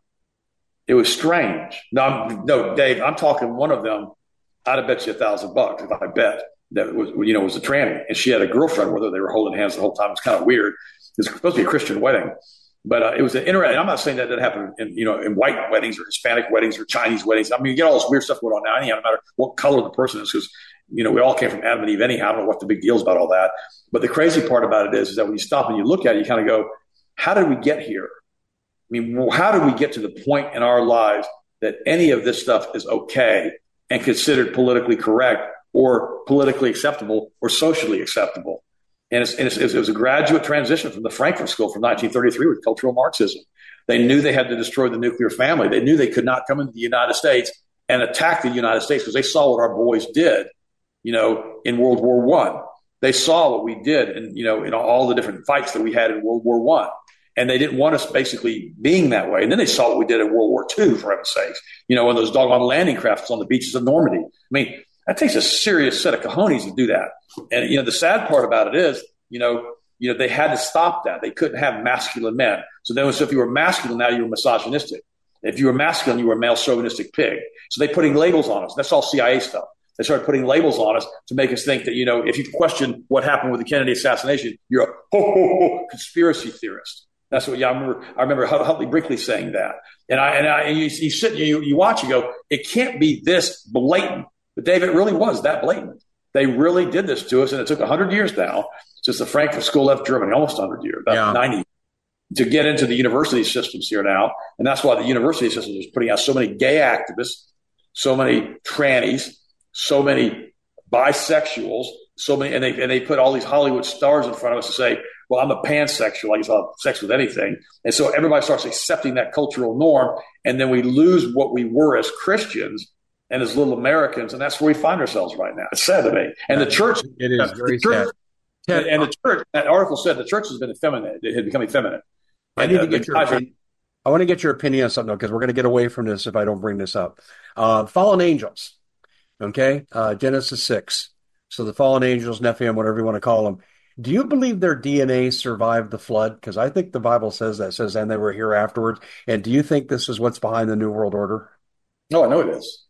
[SPEAKER 2] It was strange. No, I'm, no, Dave, I'm talking one of them. I'd have bet you a thousand bucks if I bet that it was, you know, was a tranny, and she had a girlfriend with her. They were holding hands the whole time. It was kind of weird. It was supposed to be a Christian wedding. But uh, it was an interesting. I'm not saying that that happened in, you know, in white weddings or Hispanic weddings or Chinese weddings. I mean, you get all this weird stuff going on now, anyhow, no matter what color the person is, because, you know, we all came from Adam and Eve anyhow. I don't know what the big deal is about all that. But the crazy part about it is, is that when you stop and you look at it, you kind of go, how did we get here? I mean, how did we get to the point in our lives that any of this stuff is okay and considered politically correct or politically acceptable or socially acceptable? And, it's, and it's, it was a graduate transition from the Frankfurt School from nineteen thirty-three with cultural Marxism. They knew they had to destroy the nuclear family. They knew they could not come into the United States and attack the United States because they saw what our boys did, you know, in World War One. They saw what we did and, you know, in all the different fights that we had in World War One. And they didn't want us basically being that way. And then they saw what we did in World War Two, for heaven's sakes, you know, when those doggone landing crafts on the beaches of Normandy. I mean, that takes a serious set of cojones to do that. And, you know, the sad part about it is, you know, you know, they had to stop that. They couldn't have masculine men. So then, so if you were masculine, now you were misogynistic. If you were masculine, you were a male chauvinistic pig. So they putting labels on us. That's all C I A stuff. They started putting labels on us to make us think that, you know, if you question what happened with the Kennedy assassination, you're a ho, ho, ho, conspiracy theorist. That's what, yeah, I remember, I remember Huntley Brinkley saying that. And I, and I, and you, you sit, you, you watch, you go, it can't be this blatant. But Dave, it really was that blatant. They really did this to us. And it took a hundred years now since the Frankfurt School left Germany, almost a hundred years, about yeah. ninety, to get into the university systems here now. And that's why the university system is putting out so many gay activists, so many trannies, so many bisexuals, so many, and they, and they put all these Hollywood stars in front of us to say, well, I'm a pansexual. I guess I'll have sex with anything. And so everybody starts accepting that cultural norm. And then we lose what we were as Christians and as little Americans. And that's where we find ourselves right now. It's sad to me. And the church,
[SPEAKER 3] it is very
[SPEAKER 2] church,
[SPEAKER 3] sad.
[SPEAKER 2] And, and the church, that article said the church has been effeminate. It had become effeminate.
[SPEAKER 1] I
[SPEAKER 2] And,
[SPEAKER 1] need
[SPEAKER 2] uh,
[SPEAKER 1] to get
[SPEAKER 2] the
[SPEAKER 1] your
[SPEAKER 2] guys are-
[SPEAKER 1] opinion. I want to get your opinion on something because we're going to get away from this if I don't bring this up. Uh, fallen angels, okay? Uh, Genesis six. So the fallen angels, Nephilim, whatever you want to call them. Do you believe their D N A survived the flood? Because I think the Bible says that. It says, and they were here afterwards. And do you think this is what's behind the New World Order?
[SPEAKER 2] No, I know it is.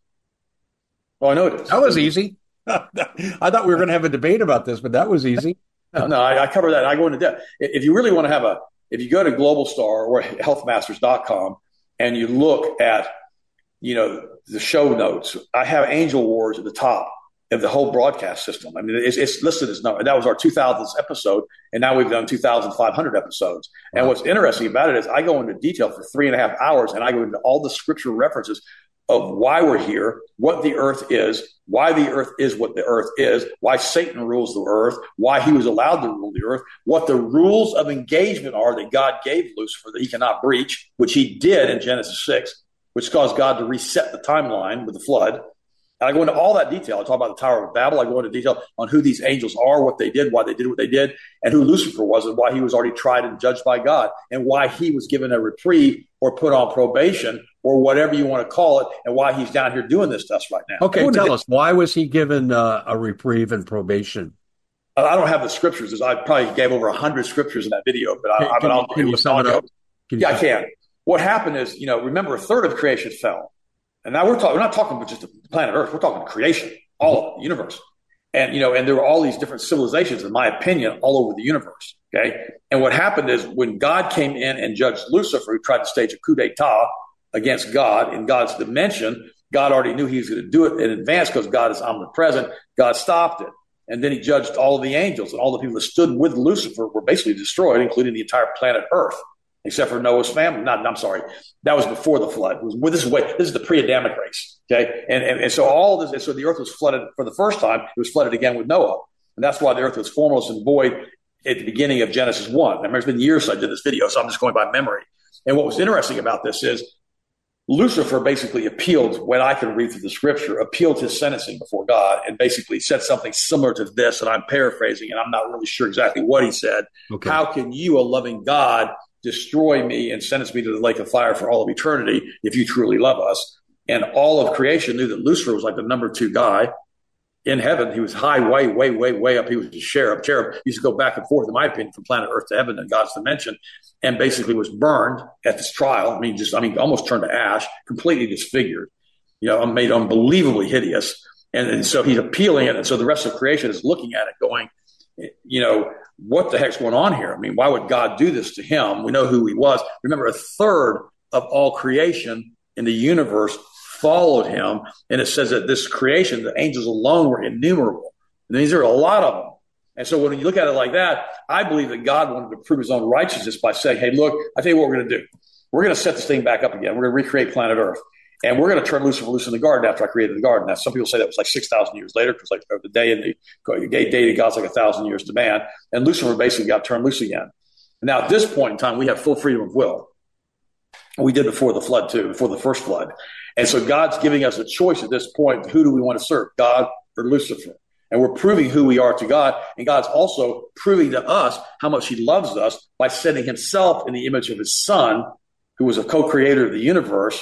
[SPEAKER 2] Oh, I know it is.
[SPEAKER 1] That was easy. I thought we were going to have a debate about this, but that was easy.
[SPEAKER 2] No, no, I, I cover that. I go into depth. If you really want to have a, if you go to Global Star or health masters dot com and you look at, you know, the show notes, I have Angel Wars at the top of the whole broadcast system. I mean, it's, it's listed as number. That was our two thousandth episode, and now we've done two thousand five hundred episodes. Wow. And what's interesting about it is I go into detail for three and a half hours, and I go into all the scriptural references of why we're here, what the earth is, why the earth is what the earth is, why Satan rules the earth, why he was allowed to rule the earth, what the rules of engagement are that God gave Lucifer that he cannot breach, which he did in Genesis six, which caused God to reset the timeline with the flood. And I go into all that detail. I talk about the Tower of Babel. I go into detail on who these angels are, what they did, why they did what they did, and who Lucifer was and why he was already tried and judged by God, and why he was given a reprieve or put on probation or whatever you want to call it, and why he's down here doing this to us right now.
[SPEAKER 1] Okay, tell us, why was he given uh, a reprieve and probation?
[SPEAKER 2] I don't have the scriptures. I probably gave over one hundred scriptures in that video, but I,
[SPEAKER 1] can,
[SPEAKER 2] I, but I'll,
[SPEAKER 1] can you sum it up? Can
[SPEAKER 2] yeah, I can. What happened is, you know, remember a third of creation fell. And now we're talking, we're not talking about just the planet Earth. We're talking creation, all of the universe. And, you know, and there were all these different civilizations, in my opinion, all over the universe. Okay. And what happened is when God came in and judged Lucifer, who tried to stage a coup d'etat against God in God's dimension. God already knew he was going to do it in advance because God is omnipresent. God stopped it. And then he judged all of the angels, and all the people that stood with Lucifer were basically destroyed, including the entire planet Earth, except for Noah's family. Not, I'm sorry. That was before the flood. It was, well, this is way, this is the pre-Adamic race. Okay. And, and, and so all this, and so the earth was flooded for the first time. It was flooded again with Noah. And that's why the earth was formless and void at the beginning of Genesis one. I remember it's been years since I did this video, so I'm just going by memory. And what was interesting about this is Lucifer basically appealed, when I can read through the scripture, appealed his sentencing before God and basically said something similar to this, and I'm paraphrasing, and I'm not really sure exactly what he said. Okay. How can you, a loving God, destroy me and sentence me to the lake of fire for all of eternity if you truly love us? And all of creation knew that Lucifer was like the number two guy in heaven. He was high, way, way, way, way up. He was a cherub. Cherub used to go back and forth, in my opinion, from planet Earth to heaven in God's dimension, and basically was burned at this trial. I mean, just, I mean, almost turned to ash, completely disfigured, you know, made unbelievably hideous. And, and so he's appealing it. And so the rest of creation is looking at it going, you know, what the heck's going on here? I mean, why would God do this to him? We know who he was. Remember, a third of all creation in the universe followed him. And it says that this creation, the angels alone, were innumerable. And these are a lot of them. And so when you look at it like that, I believe that God wanted to prove his own righteousness by saying, hey, look, I tell you what we're going to do. We're going to set this thing back up again. We're going to recreate planet Earth. And we're going to turn Lucifer loose in the garden after I created the garden. Now, some people say that was like six thousand years later, because like the day in the day to God's like a thousand years to man. And Lucifer basically got turned loose again. And now at this point in time, we have full freedom of will. We did before the flood too, before the first flood. And so God's giving us a choice at this point. Who do we want to serve, God or Lucifer? And we're proving who we are to God. And God's also proving to us how much he loves us by sending himself in the image of his son, who was a co-creator of the universe,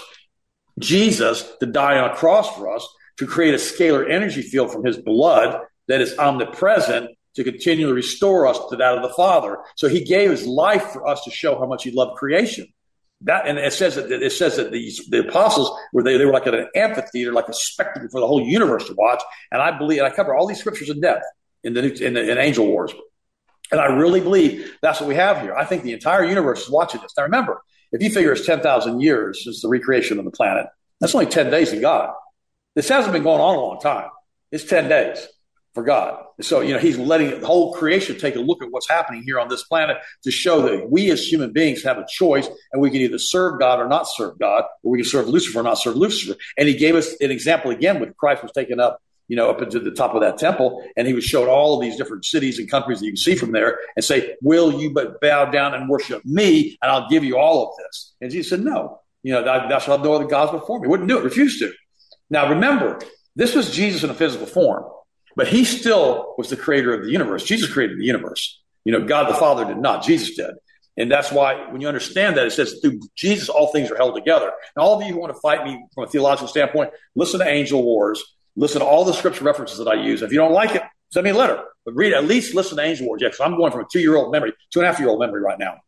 [SPEAKER 2] Jesus, to die on a cross for us, to create a scalar energy field from his blood that is omnipresent to continually restore us to that of the Father. So he gave his life for us to show how much he loved creation. That, and it says that it says that these the apostles were they, they were like at an amphitheater, like a spectacle for the whole universe to watch. And I believe, and I cover all these scriptures in depth in the in the in Angel Wars, and I really believe that's what we have here. I think the entire universe is watching this. Now, remember, if you figure it's ten thousand years since the recreation of the planet, that's only ten days to God. This hasn't been going on a long time. It's ten days for God. So, you know, he's letting the whole creation take a look at what's happening here on this planet to show that we as human beings have a choice, and we can either serve God or not serve God, or we can serve Lucifer or not serve Lucifer. And he gave us an example again when Christ was taken up, you know, up into the top of that temple, and he was showed all of these different cities and countries that you can see from there and say, will you but bow down and worship me, and I'll give you all of this? And Jesus said, no, you know, thou shalt have no other gods before me. Wouldn't do it, refused to. Now, remember, this was Jesus in a physical form. But he still was the creator of the universe. Jesus created the universe. You know, God the Father did not. Jesus did. And that's why when you understand that, it says through Jesus, all things are held together. Now, all of you who want to fight me from a theological standpoint, listen to Angel Wars. Listen to all the scripture references that I use. If you don't like it, send me a letter. But read, at least listen to Angel Wars. Yeah, because I'm going from a two-year-old memory, two and a half year old memory right now.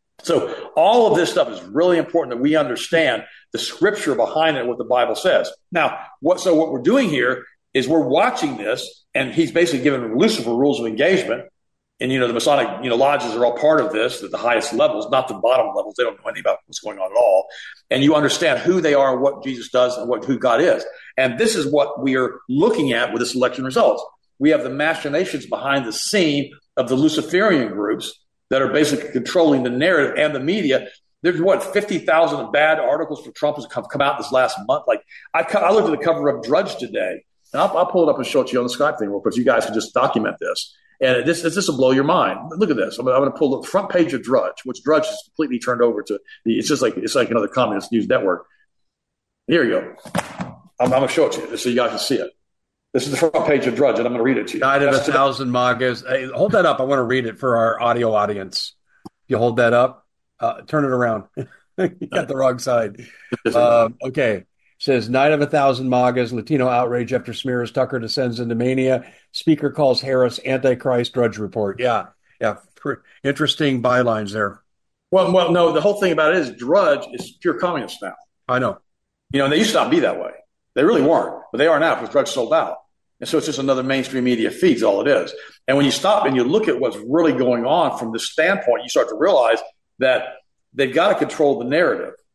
[SPEAKER 2] So all of this stuff is really important that we understand the scripture behind it, what the Bible says. Now, what so what we're doing here is we're watching this, and he's basically given Lucifer rules of engagement. And, you know, the Masonic, you know, lodges are all part of this at the highest levels, not the bottom levels. They don't know anything about what's going on at all. And you understand who they are and what Jesus does and what who God is. And this is what we are looking at with this election results. We have the machinations behind the scene of the Luciferian groups that are basically controlling the narrative and the media. There's, what, fifty thousand bad articles for Trump has come, come out this last month. Like, I, I looked at the cover of Drudge today. And I'll, I'll pull it up and show it to you on the Skype thing real quick so you guys can just document this. And this, this will blow your mind. Look at this. I'm, I'm going to pull the front page of Drudge, which Drudge is completely turned over to. The, it's just like it's like another communist news network. Here you go. I'm, I'm going to show it to you just so you guys can see it. This is the front page of Drudge, and I'm going to read it to you.
[SPEAKER 1] Guide of a thousand magas. Hey, hold that up. I want to read it for our audio audience. You hold that up. Uh, turn it around. You got the wrong side. Uh, okay. Says, Night of a Thousand Magas, Latino outrage after smears Tucker descends into mania. Speaker calls Harris Antichrist. Drudge report. Yeah, yeah. Interesting bylines there.
[SPEAKER 2] Well, well, no, the whole thing about it is Drudge is pure communist now.
[SPEAKER 1] I know.
[SPEAKER 2] You know, and they used to not be that way. They really weren't, but they are now because Drudge sold out. And so it's just another mainstream media feeds, all it is. And when you stop and you look at what's really going on from this standpoint, you start to realize that they've got to control the narrative.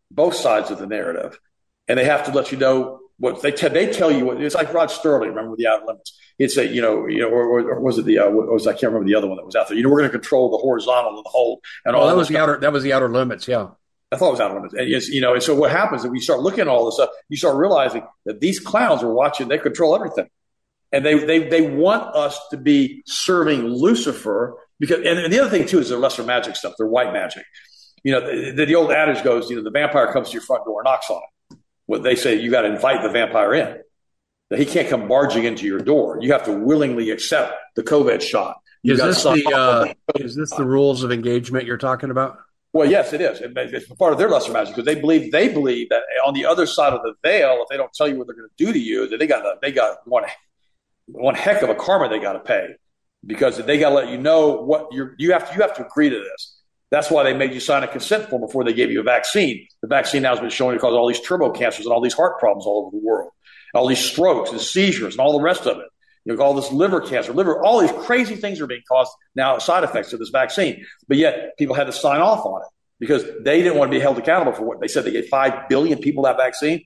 [SPEAKER 2] both sides of the narrative, and they have to let you know what they tell. They tell you what it's like. Rod Sterling, remember with the Outer Limits, he'd say, you know, you know, or, or, or was it the uh, what was I can't remember the other one that was out there. You know, we're going to control the horizontal and the hold, and
[SPEAKER 1] oh,
[SPEAKER 2] all
[SPEAKER 1] that was the
[SPEAKER 2] stuff.
[SPEAKER 1] outer. That was the Outer Limits. Yeah,
[SPEAKER 2] I thought it was Outer Limits. And it's, you know, and so what happens is we start looking at all this stuff. You start realizing that these clowns are watching. They control everything, and they they they want us to be serving Lucifer because. And, and the other thing too is their lesser magic stuff. Their white magic. You know, the, the old adage goes, you know, the vampire comes to your front door and knocks on it. Well, they say you got to invite the vampire in. That he can't come barging into your door. You have to willingly accept the COVID shot. You
[SPEAKER 1] is this the uh, is this the rules of engagement you're talking about?
[SPEAKER 2] Well, yes, it is. It, it's part of their lesser magic because they believe they believe that on the other side of the veil, if they don't tell you what they're going to do to you, that they got they got one one heck of a karma they got to pay because they got to let you know what you're you have to you have to agree to this. That's why they made you sign a consent form before they gave you a vaccine. The vaccine now has been shown to cause all these turbo cancers and all these heart problems all over the world, all these strokes and seizures and all the rest of it. You know, all this liver cancer, liver, all these crazy things are being caused now as side effects of this vaccine. But yet people had to sign off on it because they didn't want to be held accountable for what they said. They gave five billion people that vaccine.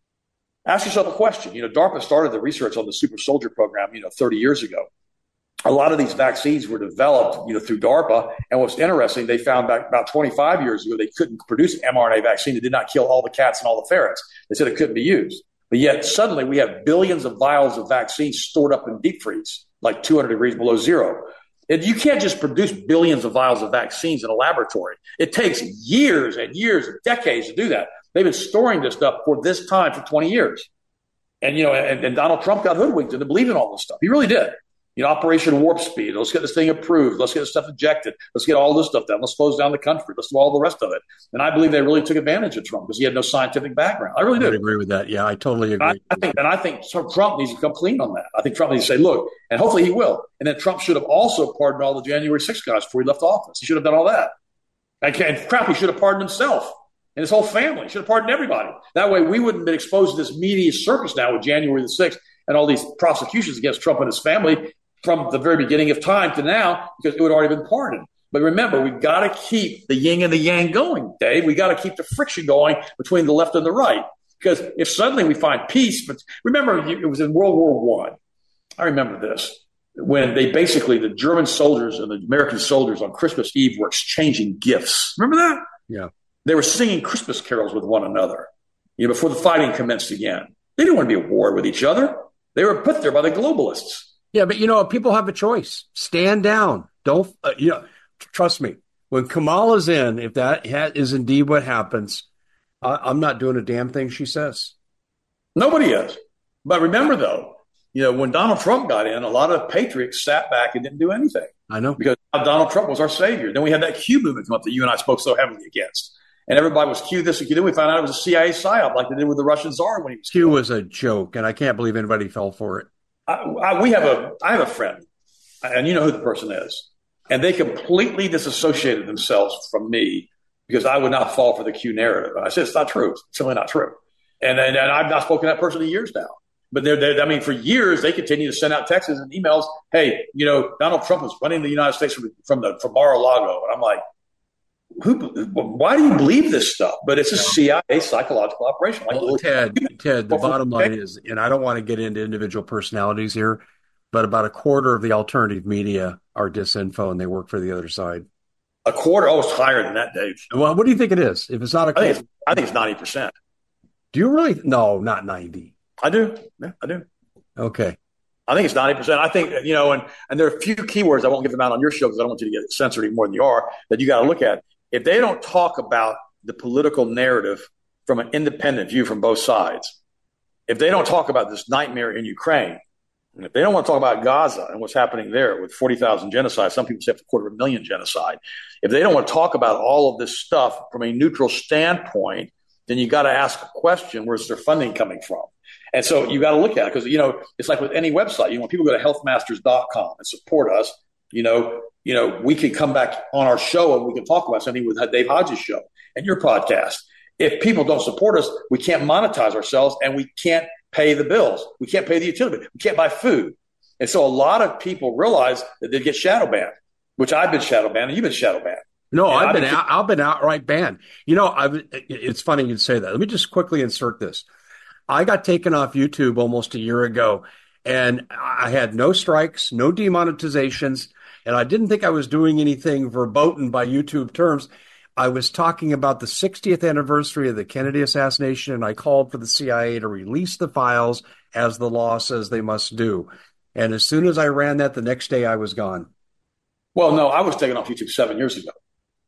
[SPEAKER 2] Ask yourself a question. You know, DARPA started the research on the super soldier program, you know, thirty years ago. A lot of these vaccines were developed, you know, through DARPA. And what's interesting, they found back about twenty-five years ago, they couldn't produce an mRNA vaccine that did not kill all the cats and all the ferrets. They said it couldn't be used. But yet suddenly we have billions of vials of vaccines stored up in deep freeze, like two hundred degrees below zero. And you can't just produce billions of vials of vaccines in a laboratory. It takes years and years and decades to do that. They've been storing this stuff for this time for twenty years. And, you know, and, and Donald Trump got hoodwinked into believing all this stuff. He really did. You know, Operation Warp Speed. Let's get this thing approved. Let's get this stuff injected. Let's get all this stuff done. Let's close down the country. Let's do all the rest of it. And I believe they really took advantage of Trump because he had no scientific background. I really do.
[SPEAKER 1] I agree with that. Yeah, I totally agree.
[SPEAKER 2] And I, I think, and I think Trump needs to come clean on that. I think Trump needs to say, look, and hopefully he will. And then Trump should have also pardoned all the January sixth guys before he left office. He should have done all that. And, and crap, he should have pardoned himself and his whole family. He should have pardoned everybody. That way we wouldn't have been exposed to this media circus now with January the sixth and all these prosecutions against Trump and his family from the very beginning of time to now, because it would have already been pardoned. But remember, we've got to keep the yin and the yang going, Dave. We got to keep the friction going between the left and the right. Because if suddenly we find peace, but remember, it was in World War One. I. I remember this, when they basically, the German soldiers and the American soldiers on Christmas Eve were exchanging gifts. Remember that?
[SPEAKER 1] Yeah.
[SPEAKER 2] They were singing Christmas carols with one another, you know, before the fighting commenced again. They didn't want to be at war with each other. They were put there by the globalists. Yeah,
[SPEAKER 1] but, you know, people have a choice. Stand down. Don't, uh, you know, trust me. When Kamala's in, if that ha- is indeed what happens, I- I'm not doing a damn thing she says.
[SPEAKER 2] Nobody is. But remember, though, you know, when Donald Trump got in, a lot of patriots sat back and didn't do anything.
[SPEAKER 1] I know.
[SPEAKER 2] Because Donald Trump was our savior. Then we had that Q movement come up that you and I spoke so heavily against. And everybody was Q this and Q. Then we found out it was a C I A psyop like they did with the Russian Tsar when he was
[SPEAKER 1] Q killed. Was a joke, and I can't believe anybody fell for it.
[SPEAKER 2] I, I, we have a, I have a friend, and you know who the person is, and they completely disassociated themselves from me because I would not fall for the Q narrative. And I said, it's not true. It's simply not true. And, and, and I've not spoken to that person in years now. But they're, they're, I mean, for years, they continue to send out texts and emails. Hey, you know, Donald Trump was running the United States from, from the, from Mar-a-Lago. And I'm like, Who, why do you believe this stuff? But it's a C I A psychological operation. Like
[SPEAKER 1] well, Ted, Ted, the bottom line is, and I don't want to get into individual personalities here, but about a quarter of the alternative media are disinfo and they work for the other side.
[SPEAKER 2] A quarter? Oh, it's higher than that, Dave.
[SPEAKER 1] Well, what do you think it is? If it's not a quarter?
[SPEAKER 2] I think it's, I think it's ninety percent.
[SPEAKER 1] Do you really? No, not ninety.
[SPEAKER 2] I do. Yeah, I do.
[SPEAKER 1] Okay.
[SPEAKER 2] I think it's ninety percent. I think, you know, and, and there are a few keywords, I won't give them out on your show because I don't want you to get censored any more than you are, that you got to look at. If they don't talk about the political narrative from an independent view from both sides, if they don't talk about this nightmare in Ukraine, and if they don't want to talk about Gaza and what's happening there with forty thousand genocides, some people say up to a quarter of a million genocide, if they don't want to talk about all of this stuff from a neutral standpoint, then you got to ask a question, where's their funding coming from? And so you got to look at it because, you know, it's like with any website, you know, when people go to health masters dot com and support us, you know, you know, we can come back on our show and we can talk about something with Dave Hodges' show and your podcast. If people don't support us, we can't monetize ourselves and we can't pay the bills. We can't pay the utility bill. We can't buy food. And so a lot of people realize that they get shadow banned, which I've been shadow banned and you've been shadow banned.
[SPEAKER 1] No,
[SPEAKER 2] And
[SPEAKER 1] I've
[SPEAKER 2] I've
[SPEAKER 1] been
[SPEAKER 2] been,
[SPEAKER 1] out, I've been outright banned. You know, I've, it's funny you say that. Let me just quickly insert this. I got taken off YouTube almost a year ago, and I had no strikes, no demonetizations, and I didn't think I was doing anything verboten by YouTube terms. I was talking about the sixtieth anniversary of the Kennedy assassination, and I called for the C I A to release the files as the law says they must do. And as soon as I ran that, the next day I was gone.
[SPEAKER 2] well, no, I was taken off YouTube seven years ago.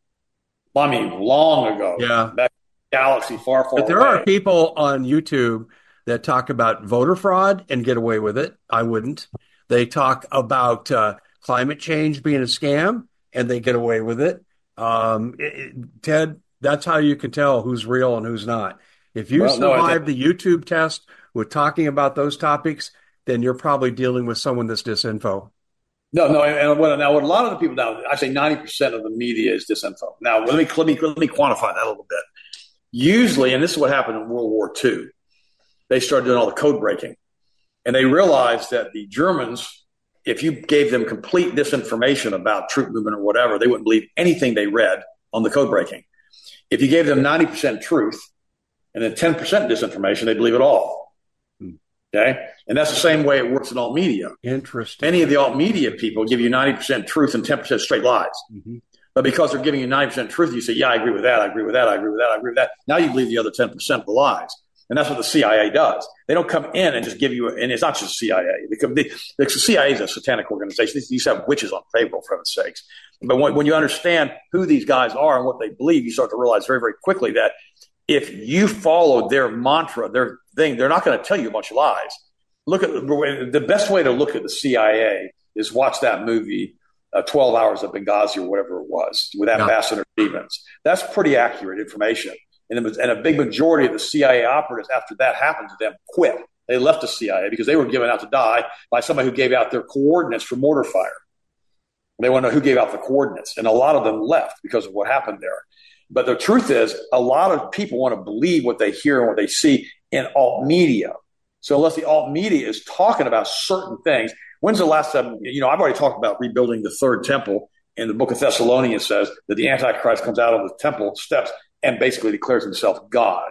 [SPEAKER 2] I mean, long ago,
[SPEAKER 1] Yeah.
[SPEAKER 2] back in a galaxy far, far
[SPEAKER 1] But there
[SPEAKER 2] away.
[SPEAKER 1] are people on YouTube that talk about voter fraud and get away with it. I wouldn't. They talk about uh, climate change being a scam and they get away with it. Um, it, it- Ted, that's how you can tell who's real and who's not. If you
[SPEAKER 2] Well, no, I
[SPEAKER 1] survive
[SPEAKER 2] think,
[SPEAKER 1] the YouTube test with talking about those topics, then you're probably dealing with someone that's disinfo.
[SPEAKER 2] no, no. And, and what, now, what a lot of the people now, I say ninety percent of the media is disinfo. Now, let me, let me, let me quantify that a little bit. Usually, and this is what happened in World War Two, they started doing all the code breaking. And they realized that the Germans, if you gave them complete disinformation about troop movement or whatever, they wouldn't believe anything they read on the code breaking. If you gave them ninety percent truth and then ten percent disinformation, they believe it all. Okay? And that's the same way it works in alt media.
[SPEAKER 1] Interesting.
[SPEAKER 2] Any of the alt media people give you ninety percent truth and ten percent straight lies.
[SPEAKER 1] Mm-hmm.
[SPEAKER 2] But because they're giving you ninety percent truth, you say, yeah, I agree with that, I agree with that, I agree with that, I agree with that. Now you believe the other ten percent of the lies. And that's what the C I A does. They don't come in and just give you, and it's not just the C I A. They come, they, the C I A is a satanic organization. These, these have witches on payroll, for heaven's sakes. But when, when you understand who these guys are and what they believe, you start to realize very, very quickly that if you follow their mantra, their thing, they're not going to tell you a bunch of lies. Look at the, the best way to look at the C I A is watch that movie, uh, twelve Hours of Benghazi or whatever it was, with Ambassador yeah. Stevens. That's pretty accurate information. And, was, and a big majority of the C I A operatives, after that happened to them, quit. They left the C I A because they were given out to die by somebody who gave out their coordinates for mortar fire. They want to know who gave out the coordinates. And a lot of them left because of what happened there. But the truth is, a lot of people want to believe what they hear and what they see in alt media. So unless the alt media is talking about certain things, when's the last time, you know, I've already talked about rebuilding the third temple. And the book of Thessalonians says that the Antichrist comes out of the temple steps and basically declares himself God.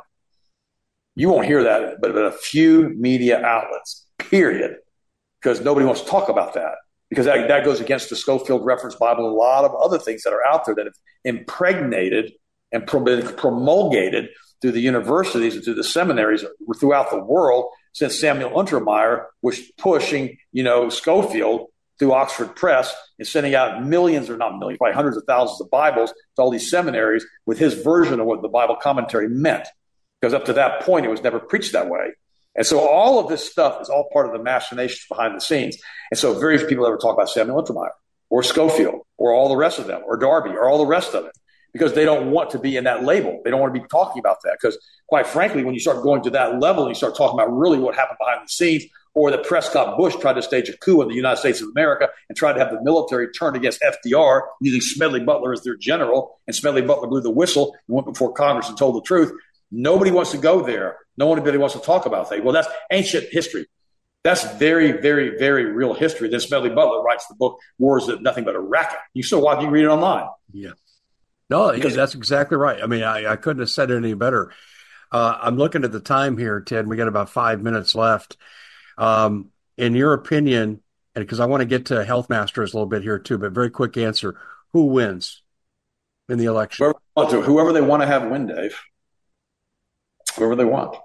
[SPEAKER 2] You won't hear that, but, but a few media outlets, period, because nobody wants to talk about that, because that, that goes against the Schofield Reference Bible and a lot of other things that are out there that have impregnated and been promulgated through the universities and through the seminaries throughout the world since Samuel Untermeyer was pushing, you know, Schofield through Oxford Press and sending out millions, or not millions, probably hundreds of thousands of Bibles to all these seminaries with his version of what the Bible commentary meant. Because up to that point, it was never preached that way. And so all of this stuff is all part of the machinations behind the scenes. And so very few people ever talk about Samuel Untermeyer or Schofield or all the rest of them or Darby or all the rest of it, because they don't want to be in that label. They don't want to be talking about that because, quite frankly, when you start going to that level and you start talking about really what happened behind the scenes, or that Prescott Bush tried to stage a coup in the United States of America and tried to have the military turned against F D R using Smedley Butler as their general, and Smedley Butler blew the whistle and went before Congress and told the truth. Nobody wants to go there. No one really wants to talk about that. Well, that's ancient history. That's very, very, very real history. Then Smedley Butler writes the book, Wars That Nothing But a Racket. You still watch, you read it online.
[SPEAKER 1] Yeah. No, because that's exactly right. I mean, I, I couldn't have said it any better. Uh, I'm looking at the time here, Ted. We got about five minutes left. Um, in your opinion, and because I want to get to Health Masters a little bit here too, but very quick answer: who wins in the election?
[SPEAKER 2] Whoever, whoever they want to have win, Dave. Whoever they want.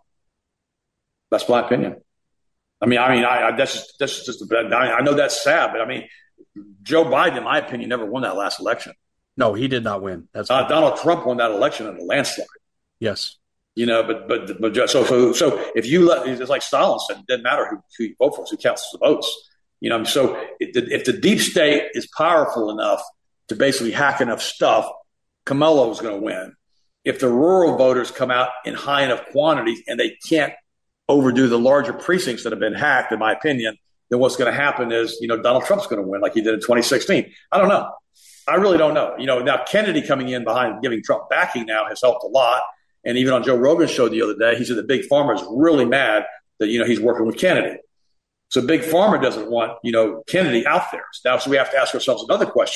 [SPEAKER 2] That's my opinion. I mean, I mean, I, I that's just, that's just. I, I know that's sad, but I mean, Joe Biden, in my opinion, never won that last election.
[SPEAKER 1] No, he did not win. That's
[SPEAKER 2] uh, Donald Trump won that election in a landslide.
[SPEAKER 1] Yes.
[SPEAKER 2] You know, but but but so so so if you let, it's like Stalin said, it doesn't matter who, who you vote for, it's who counts the votes. You know, so if the, if the deep state is powerful enough to basically hack enough stuff, Kamala is going to win. If the rural voters come out in high enough quantities and they can't overdo the larger precincts that have been hacked, in my opinion, then what's going to happen is, you know, Donald Trump's going to win like he did in twenty sixteen. I don't know. I really don't know. You know, now Kennedy coming in behind giving Trump backing now has helped a lot. And even on Joe Rogan's show the other day, he said that Big Pharma is really mad that, you know, he's working with Kennedy. So Big Pharma doesn't want, you know, Kennedy out there. Now, so we have to ask ourselves another question.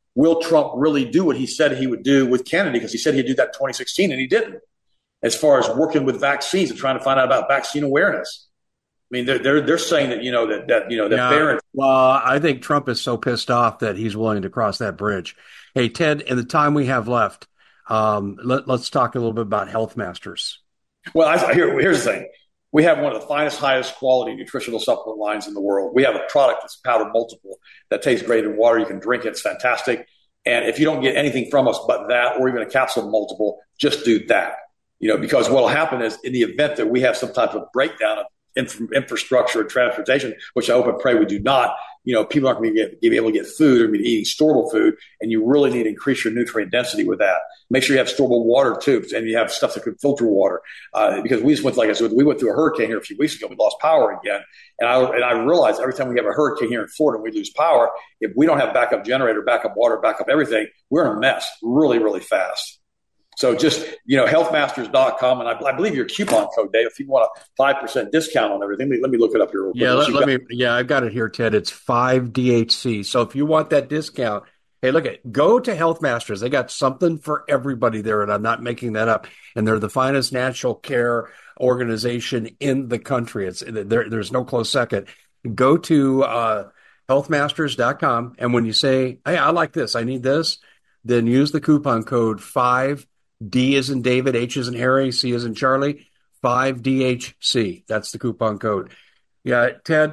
[SPEAKER 2] will Trump really do what he said he would do with Kennedy? Because he said he'd do that in twenty sixteen, and he didn't, as far as working with vaccines and trying to find out about vaccine awareness. I mean, they're they're, they're saying that, you know, that, that you know, that
[SPEAKER 1] Yeah.
[SPEAKER 2] Barron.
[SPEAKER 1] Well, I think Trump is so pissed off that he's willing to cross that bridge. Hey, Ted, in the time we have left, um, let, let's talk a little bit about Health Masters.
[SPEAKER 2] Well, I, here, here's the thing. We have one of the finest, highest quality nutritional supplement lines in the world. We have a product that's powdered multiple that tastes great in water. You can drink it. It's fantastic. And if you don't get anything from us but that, or even a capsule multiple, just do that. You know, because what will happen is, in the event that we have some type of breakdown of infra- infrastructure and transportation, which I hope and pray we do not, you know, people aren't going to be able to get food or be eating storable food, and you really need to increase your nutrient density with that. Make sure you have storable water too, and you have stuff that could filter water. Uh, because we just went, like I said, we went through a hurricane here a few weeks ago. We lost power again, and I and I realized every time we have a hurricane here in Florida, we lose power. If we don't have backup generator, backup water, backup everything, we're in a mess really, really fast. So just, you know, health masters dot com, and I, I believe your coupon code, Dave, if you want a five percent discount on everything, let me, let me look it up here real quick.
[SPEAKER 1] Yeah, let, let me. Yeah, I've got it here, Ted. It's five D H C. So if you want that discount, hey, look at go to Health Masters. They got something for everybody there, and I'm not making that up. And they're the finest natural care organization in the country. It's there, there's no close second. Go to uh, health masters dot com, and when you say, "Hey, I like this, I need this," then use the coupon code five D as in David, H as in Harry, C as in Charlie, five D H C. That's the coupon code. Yeah, Ted,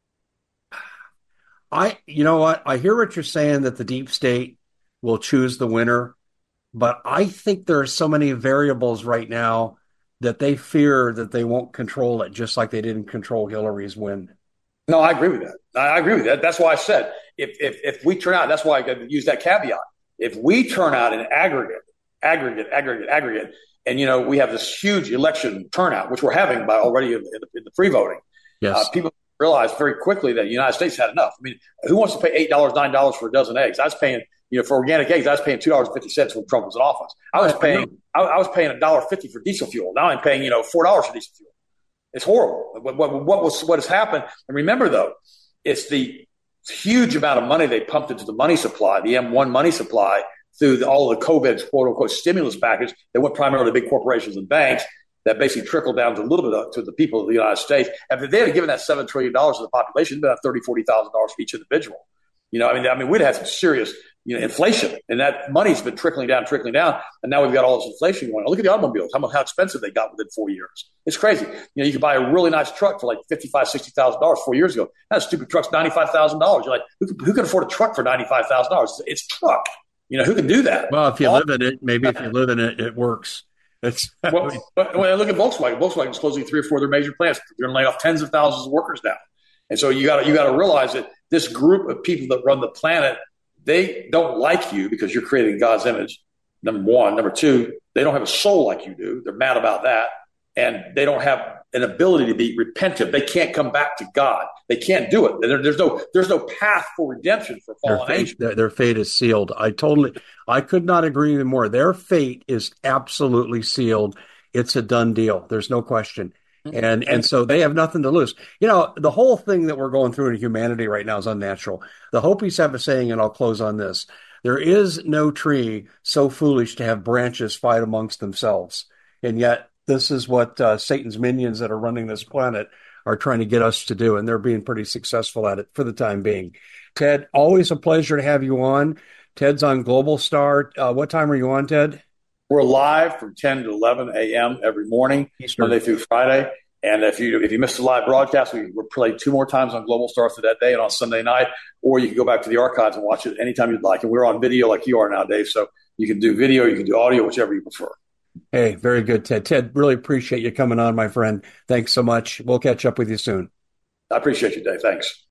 [SPEAKER 1] I, you know what? I hear what you're saying, that the deep state will choose the winner, but I think there are so many variables right now that they fear that they won't control it, just like they didn't control Hillary's win.
[SPEAKER 2] No, I agree with that. I agree with that. That's why I said, if if, if we turn out, that's why I use that caveat. If we turn out in aggregate, aggregate, aggregate, aggregate, and, you know, we have this huge election turnout, which we're having by already in the, in the free voting.
[SPEAKER 1] Yes.
[SPEAKER 2] Uh, people realize very quickly that the United States had enough. I mean, who wants to pay eight dollars, nine dollars for a dozen eggs? I was paying, you know, for organic eggs, I was paying two dollars and fifty cents when Trump was in office. I was paying, I, I was paying one dollar fifty for diesel fuel. Now I'm paying, you know, four dollars for diesel fuel. It's horrible. What, what, what was, what has happened? And remember, though, it's the huge amount of money they pumped into the money supply, the M one money supply, through the, all of the COVID quote unquote stimulus package that went primarily to big corporations and banks, that basically trickled down to a little bit of, to the people of the United States. And if they had given that seven trillion dollars to the population, it'd been thirty thousand dollars, forty thousand dollars for each individual. You know, I mean, I mean, we'd had some serious, you know, inflation, and that money's been trickling down, trickling down, and now we've got all this inflation going on. Look at the automobiles, how much, how expensive they got within four years. It's crazy. You know, you could buy a really nice truck for like fifty-five thousand dollars, sixty thousand dollars four years ago. That stupid truck's ninety-five thousand dollars. You're like, who can, who can afford a truck for ninety-five thousand dollars? It's a truck. You know, who can do that?
[SPEAKER 1] Well, if you live in it, maybe if you live in it, it works. It's
[SPEAKER 2] well, but when I look at Volkswagen, Volkswagen's closing three or four of their major plants. They're going to lay off tens of thousands of workers now. And so you got to you got to realize that this group of people that run the planet, they don't like you because you're creating God's image. Number one. Number two, they don't have a soul like you do. They're mad about that. And they don't have an ability to be repentant. They can't come back to God. They can't do it. There, there's no there's no path for redemption for fallen
[SPEAKER 1] their fate,
[SPEAKER 2] angels.
[SPEAKER 1] Their, their fate is sealed. I totally, I could not agree with more. Their fate is absolutely sealed. It's a done deal. There's no question. And and so they have nothing to lose. You know, the whole thing that we're going through in humanity right now is unnatural. The Hopis have a saying, and I'll close on this: there is no tree so foolish to have branches fight amongst themselves. And yet, this is what uh, Satan's minions that are running this planet are trying to get us to do, and they're being pretty successful at it for the time being. Ted, always a pleasure to have you on. Ted's on Global Star. Uh, what time are you on, Ted?
[SPEAKER 2] We're live from ten to eleven a.m. every morning, Eastern. Monday through Friday. And if you if you missed the live broadcast, we were played two more times on Global Star for that day and on Sunday night, or you can go back to the archives and watch it anytime you'd like. And we're on video like you are now, Dave, so you can do video, you can do audio, whichever you prefer.
[SPEAKER 1] Hey, very good, Ted. Ted, really appreciate you coming on, my friend. Thanks so much. We'll catch up with you soon.
[SPEAKER 2] I appreciate you, Dave. Thanks.